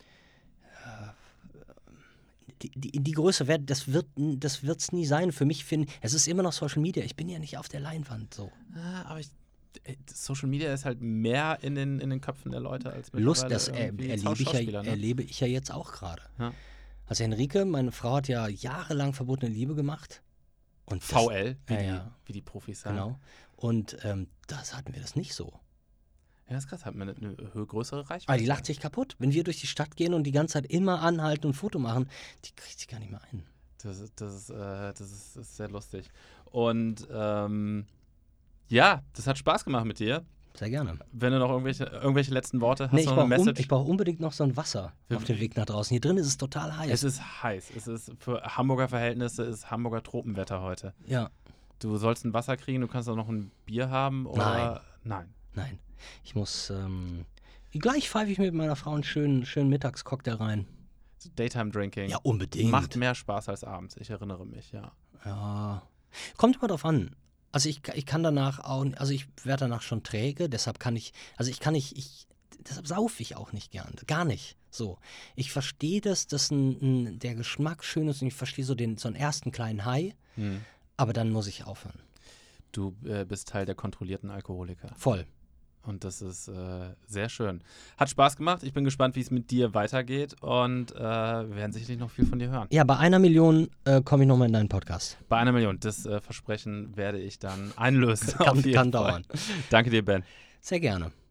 [SPEAKER 2] äh, die, die, die Größe, wird, das wird das wird's nie sein. Für mich finde es ist immer noch Social Media. Ich bin ja nicht auf der Leinwand so.
[SPEAKER 1] Ah, aber ich, äh, Social Media ist halt mehr in den, in den Köpfen der Leute als
[SPEAKER 2] Lust,
[SPEAKER 1] mittlerweile
[SPEAKER 2] das er,
[SPEAKER 1] irgendwie
[SPEAKER 2] erlebe, ich ja,
[SPEAKER 1] Schauspieler, ne?
[SPEAKER 2] erlebe ich ja jetzt auch gerade.
[SPEAKER 1] Ja.
[SPEAKER 2] Also Henrike, meine Frau, hat ja jahrelang verbotene Liebe gemacht. Und das-
[SPEAKER 1] V L, wie,
[SPEAKER 2] Ja,
[SPEAKER 1] die,
[SPEAKER 2] ja.
[SPEAKER 1] wie die Profis sagen.
[SPEAKER 2] Genau. Und ähm, das hatten wir das nicht so.
[SPEAKER 1] Ja, das ist krass, hat man eine, eine hö- größere Reichweite.
[SPEAKER 2] Aber die lacht sich kaputt. Wenn wir durch die Stadt gehen und die ganze Zeit immer anhalten und ein Foto machen, die kriegt sich gar nicht mehr ein.
[SPEAKER 1] Das, ist- das, ist, äh, das, ist, das ist sehr lustig. Und ähm, Ja, das hat Spaß gemacht mit dir.
[SPEAKER 2] Sehr gerne.
[SPEAKER 1] Wenn du noch irgendwelche, irgendwelche letzten Worte hast,
[SPEAKER 2] Nee, ich
[SPEAKER 1] du noch eine
[SPEAKER 2] brauche
[SPEAKER 1] Message?
[SPEAKER 2] un brauch unbedingt noch so ein Wasser
[SPEAKER 1] Wir-
[SPEAKER 2] auf dem Weg nach draußen. Hier drin ist es total heiß.
[SPEAKER 1] Es ist heiß. Es ist für Hamburger Verhältnisse ist Hamburger Tropenwetter heute.
[SPEAKER 2] ja,
[SPEAKER 1] Du sollst ein Wasser kriegen, du kannst auch noch ein Bier haben oder. Nein.
[SPEAKER 2] nein. Ich muss, ähm, gleich pfeife ich mit meiner Frau einen schönen, schönen Mittagscocktail rein.
[SPEAKER 1] Daytime Drinking.
[SPEAKER 2] Ja, unbedingt.
[SPEAKER 1] Macht mehr Spaß als abends, ich erinnere mich, ja.
[SPEAKER 2] Ja. Kommt immer drauf an. Also ich, ich kann danach auch, also ich werde danach schon träge, deshalb kann ich, also ich kann nicht, ich, deshalb saufe ich auch nicht gern, gar nicht. So, ich verstehe das, dass ein, ein, der Geschmack schön ist und ich verstehe so den, so einen ersten kleinen High,
[SPEAKER 1] Hm.
[SPEAKER 2] aber dann muss ich aufhören.
[SPEAKER 1] Du äh, bist Teil der kontrollierten Alkoholiker.
[SPEAKER 2] Voll.
[SPEAKER 1] Und das ist äh, sehr schön. Hat Spaß gemacht. Ich bin gespannt, wie es mit dir weitergeht. Und äh, wir werden sicherlich noch viel von dir hören.
[SPEAKER 2] Ja, bei einer Million äh, komme ich nochmal in deinen Podcast.
[SPEAKER 1] Bei einer Million. Das äh, Versprechen werde ich dann einlösen.
[SPEAKER 2] Kann,
[SPEAKER 1] auf jeden
[SPEAKER 2] kann
[SPEAKER 1] Fall.
[SPEAKER 2] dauern.
[SPEAKER 1] Danke dir, Ben.
[SPEAKER 2] Sehr gerne.